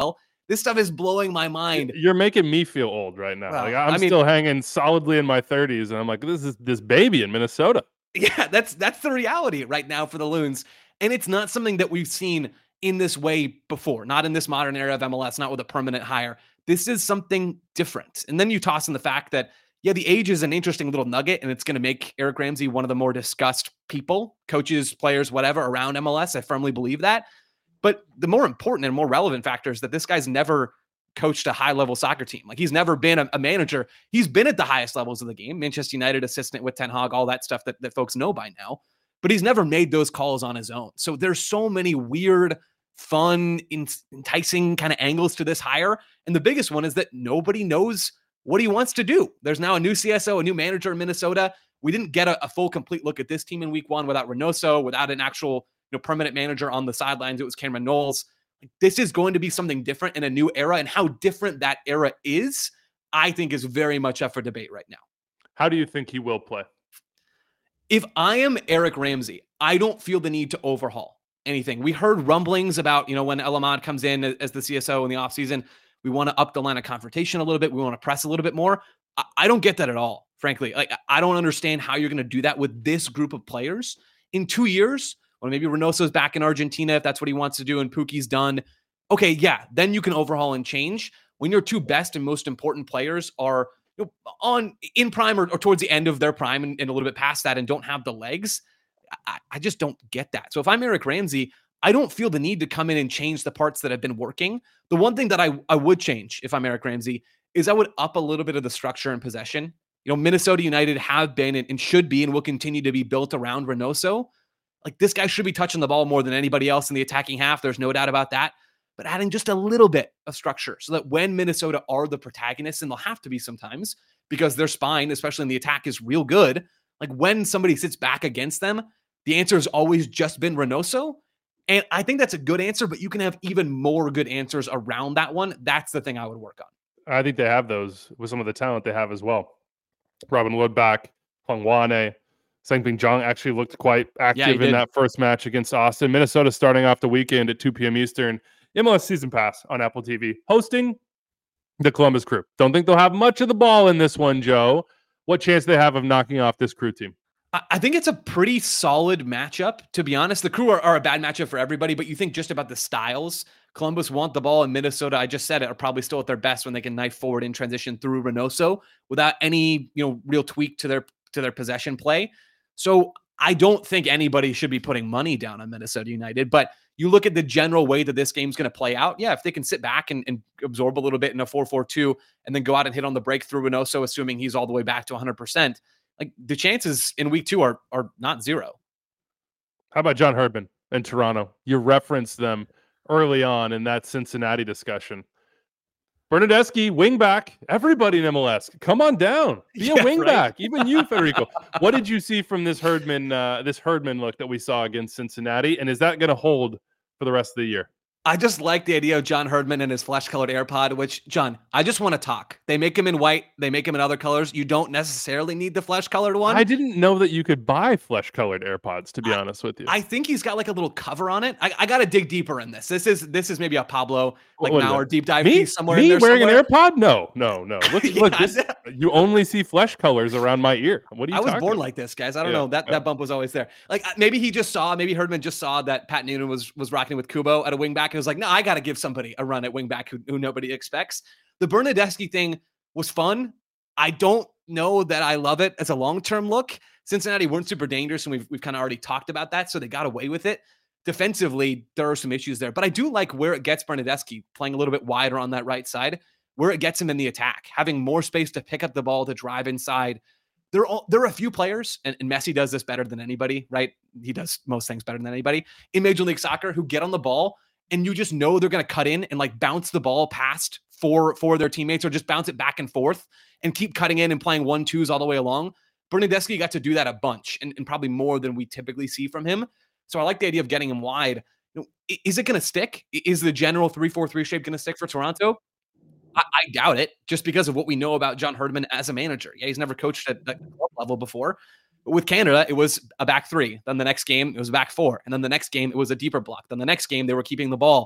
This stuff is blowing my mind. You're making me feel old right now. Well, like I'm I mean- still hanging solidly in my thirties, and I'm like, this is this baby in Minnesota. Yeah, that's that's the reality right now for the Loons. And it's not something that we've seen in this way before, not in this modern era of M L S, not with a permanent hire. This is something different. And then you toss in the fact that, yeah, the age is an interesting little nugget, and it's going to make Eric Ramsey one of the more discussed people, coaches, players, whatever, around M L S. I firmly believe that. But the more important and more relevant factor is that this guy's never coached a high-level soccer team. Like, he's never been a, a manager. He's been at the highest levels of the game, Manchester United assistant with Ten Hag, all that stuff that, that folks know by now. But he's never made those calls on his own. So there's so many weird, fun, enticing kind of angles to this hire. And the biggest one is that nobody knows what he wants to do. There's now a new C S O, a new manager in Minnesota. We didn't get a, a full, complete look at this team in week one without Reynoso, without an actual you know, permanent manager on the sidelines. It was Cameron Knowles. Like, this is going to be something different in a new era, and how different that era is, I think, is very much up for debate right now. How do you think he will play? If I am Eric Ramsey, I don't feel the need to overhaul anything. We heard rumblings about, you know, when El Ahmad comes in as the C S O in the offseason, we want to up the line of confrontation a little bit. We want to press a little bit more. I, I don't get that at all, frankly. Like, I don't understand how you're going to do that with this group of players in two years. Or maybe Reynoso's back in Argentina if that's what he wants to do and Pookie's done. Okay, yeah, then you can overhaul and change. When your two best and most important players are you know, on in prime or, or towards the end of their prime and, and a little bit past that and don't have the legs, I, I just don't get that. So if I'm Eric Ramsey, I don't feel the need to come in and change the parts that have been working. The one thing that I, I would change if I'm Eric Ramsey is I would up a little bit of the structure and possession. You know, Minnesota United have been and, and should be and will continue to be built around Reynoso. Like, this guy should be touching the ball more than anybody else in the attacking half. There's no doubt about that. But adding just a little bit of structure so that when Minnesota are the protagonists, and they'll have to be sometimes because their spine, especially in the attack, is real good. Like, when somebody sits back against them, the answer has always just been Reynoso. And I think that's a good answer, but you can have even more good answers around that one. That's the thing I would work on. I think they have those with some of the talent they have as well. Robin Wood back, Hlongwane. Sang-Ping Jong actually looked quite active yeah, in that first match against Austin. Minnesota starting off the weekend at two p.m. Eastern. M L S Season Pass on Apple T V. Hosting the Columbus Crew. Don't think they'll have much of the ball in this one, Joe. What chance do they have of knocking off this Crew team? I think it's a pretty solid matchup, to be honest. The Crew are, are a bad matchup for everybody, but you think just about the styles. Columbus want the ball, and Minnesota, I just said it, are probably still at their best when they can knife forward in transition through Reynoso without any, you know, real tweak to their to their possession play. So I don't think anybody should be putting money down on Minnesota United, but you look at the general way that this game's going to play out. Yeah, if they can sit back and, and absorb a little bit in a four four two and then go out and hit on the break through Reynoso, assuming he's all the way back to one hundred percent, like, the chances in week two are are not zero. How about John Herdman and Toronto? You referenced them early on in that Cincinnati discussion. Bernadeschi, wingback. Everybody in M L S, come on down. Be Yeah, a wingback. right. Even you, Federico. What did you see from this Herdman, uh, this Herdman look that we saw against Cincinnati? And is that going to hold for the rest of the year? I just like the idea of John Herdman and his flesh-colored AirPod, which, John, I just want to talk. They make him in white. They make him in other colors. You don't necessarily need the flesh-colored one. I didn't know that you could buy flesh-colored AirPods, to be I, honest with you. I think he's got like a little cover on it. I, I got to dig deeper in this. This is this is maybe a Pablo like What an is hour it? deep dive me, piece somewhere me in there wearing somewhere. an AirPod? No, no, no. Look, Yeah, look this, I- you only see flesh colors around my ear. What are you I was talking born about? like this, guys. I don't Yeah, know. That yeah. that bump was always there. Like, uh, maybe he just saw, maybe Herdman just saw that Pat Noonan was was rocking with Kubo at a wing back and was like, no, I got to give somebody a run at wing back who, who nobody expects. The Bernadeschi thing was fun. I don't know that I love it as a long-term look. Cincinnati weren't super dangerous, and we've, we've kind of already talked about that, so they got away with it. Defensively, there are some issues there, but I do like where it gets Bernadeschi playing a little bit wider on that right side, where it gets him in the attack, having more space to pick up the ball, to drive inside. There are, there are a few players, and, and Messi does this better than anybody, right? He does most things better than anybody in Major League Soccer, who get on the ball, and you just know they're going to cut in and like bounce the ball past for, for their teammates, or just bounce it back and forth and keep cutting in and playing one twos all the way along. Bernadeschi got to do that a bunch, and, and probably more than we typically see from him. So I like the idea of getting him wide. You know, i- is it going to stick? I- Is the general three four three shape going to stick for Toronto? I, I doubt it, just because of what we know about John Herdman as a manager. Yeah, he's never coached at the club level before. But with Canada, it was a back three. Then the next game, it was a back four. And then the next game, it was a deeper block. Then the next game, they were keeping the ball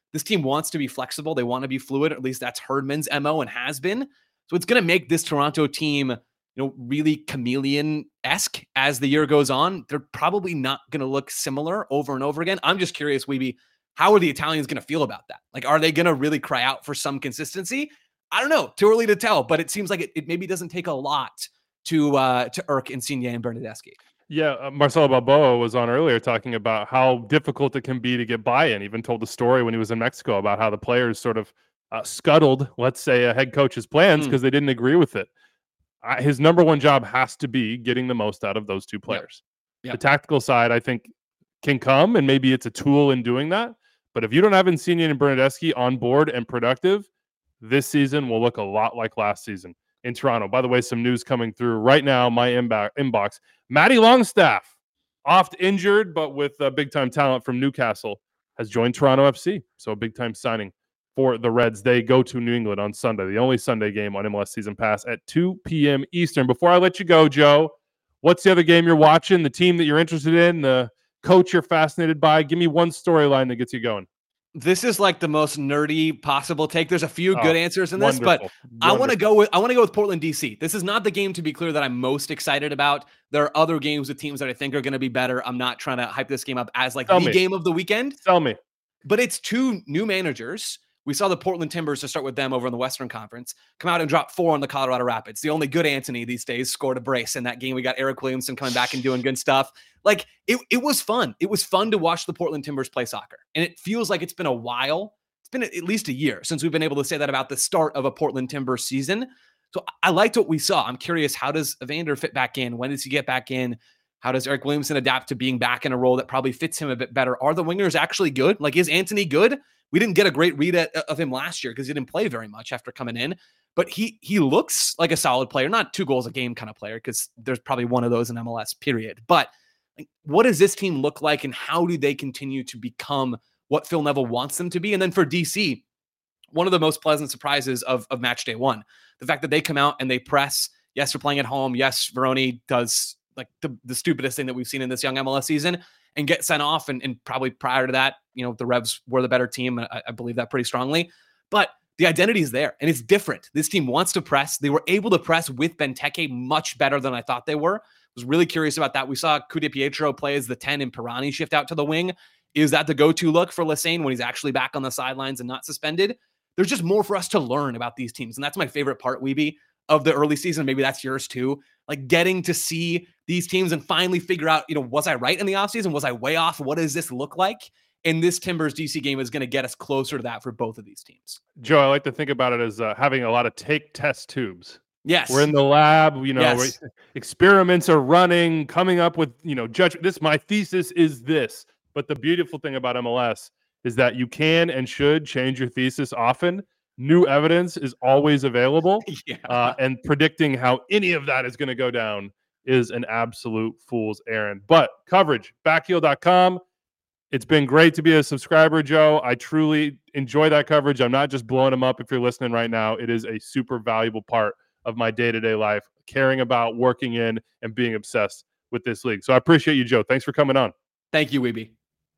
This team wants to be flexible. They want to be fluid. At least that's Herdman's M O and has been. So it's going to make this Toronto team, you know, really chameleon-esque as the year goes on. They're probably not going to look similar over and over again. I'm just curious, Weeby, how are the Italians going to feel about that? Like, are they going to really cry out for some consistency? I don't know. Too early to tell, but it seems like it, it maybe doesn't take a lot to uh, to irk Insigne and Bernardeschi. Yeah, uh, Marcelo Balboa was on earlier talking about how difficult it can be to get buy-in. Even told the story when he was in Mexico about how the players sort of uh, scuttled, let's say, a head coach's plans because mm. they didn't agree with it. Uh, his number one job has to be getting the most out of those two players. Yep. Yep. The tactical side, I think, can come, and maybe it's a tool in doing that. But if you don't have Insigne and Bernardeschi on board and productive, this season will look a lot like last season in Toronto. By the way, some news coming through right now, my inbox. inbox. Matty Longstaff, oft injured, but with uh, big-time talent from Newcastle, has joined Toronto F C. So a big-time signing for the Reds. They go to New England on Sunday, the only Sunday game on M L S Season Pass at two p.m. Eastern. Before I let you go, Joe, what's the other game you're watching, the team that you're interested in, the coach you're fascinated by? Give me one storyline that gets you going. This is like the most nerdy possible take. There's a few oh, good answers in this, but wonderful. I want to go with I want to go with Portland D C. This is not the game, to be clear, that I'm most excited about. There are other games with teams that I think are going to be better. I'm not trying to hype this game up as like Tell the me. game of the weekend. Tell me. But it's two new managers. We saw the Portland Timbers, to start with them over in the Western Conference, come out and drop four on the Colorado Rapids. The only good Anthony these days scored a brace in that game. We got Eric Williamson coming back and doing good stuff. Like, it, it was fun. It was fun to watch the Portland Timbers play soccer. And it feels like it's been a while. It's been at least a year since we've been able to say that about the start of a Portland Timbers season. So I liked what we saw. I'm curious, how does Evander fit back in? When does he get back in? How does Eric Williamson adapt to being back in a role that probably fits him a bit better? Are the wingers actually good? Like, is Anthony good? We didn't get a great read at, of him last year because he didn't play very much after coming in. But he he looks like a solid player, not two goals a game kind of player, because there's probably one of those in M L S, period. But like, what does this team look like, and how do they continue to become what Phil Neville wants them to be? And then for D C, one of the most pleasant surprises of, of match day one, the fact that they come out and they press. Yes, they're playing at home. Yes, Veroni does like the, the stupidest thing that we've seen in this young M L S season and get sent off. And, and probably prior to that, you know, the Revs were the better team. I, I believe that pretty strongly. But the identity is there, and it's different. This team wants to press. They were able to press with Benteke much better than I thought they were. I was really curious about that. We saw Cude Pietro play as the ten and Pirani shift out to the wing. Is that the go-to look for Lesane when he's actually back on the sidelines and not suspended? There's just more for us to learn about these teams. And that's my favorite part, Weeby, of the early season. Maybe that's yours too. Like, getting to see these teams and finally figure out, you know, was I right in the offseason? Was I way off? What does this look like? And this Timbers D C game is going to get us closer to that for both of these teams. Joe, I like to think about it as uh, having a lot of take test tubes. Yes. We're in the lab, you know, yes. experiments are running, coming up with, you know, judgment. This, my thesis is this. But the beautiful thing about M L S is that you can and should change your thesis often. New evidence is always available. yeah. uh, and predicting how any of that is going to go down is an absolute fool's errand. But coverage, backheel dot com. It's been great to be a subscriber, Joe. I truly enjoy that coverage. I'm not just blowing them up if you're listening right now. It is a super valuable part of my day-to-day life, caring about, working in, and being obsessed with this league. So I appreciate you, Joe. Thanks for coming on. Thank you, Weeby.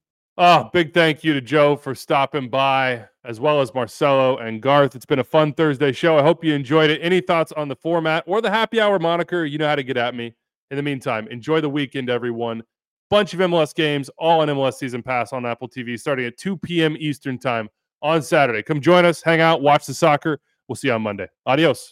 Oh, big thank you to Joe for stopping by, as well as Marcelo and Garth. It's been a fun Thursday show. I hope you enjoyed it. Any thoughts on the format or the happy hour moniker? You know how to get at me. In the meantime, enjoy the weekend, everyone. Bunch of M L S games, all on M L S Season Pass on Apple T V, starting at two p.m. Eastern Time on Saturday. Come join us, hang out, watch the soccer. We'll see you on Monday. Adios.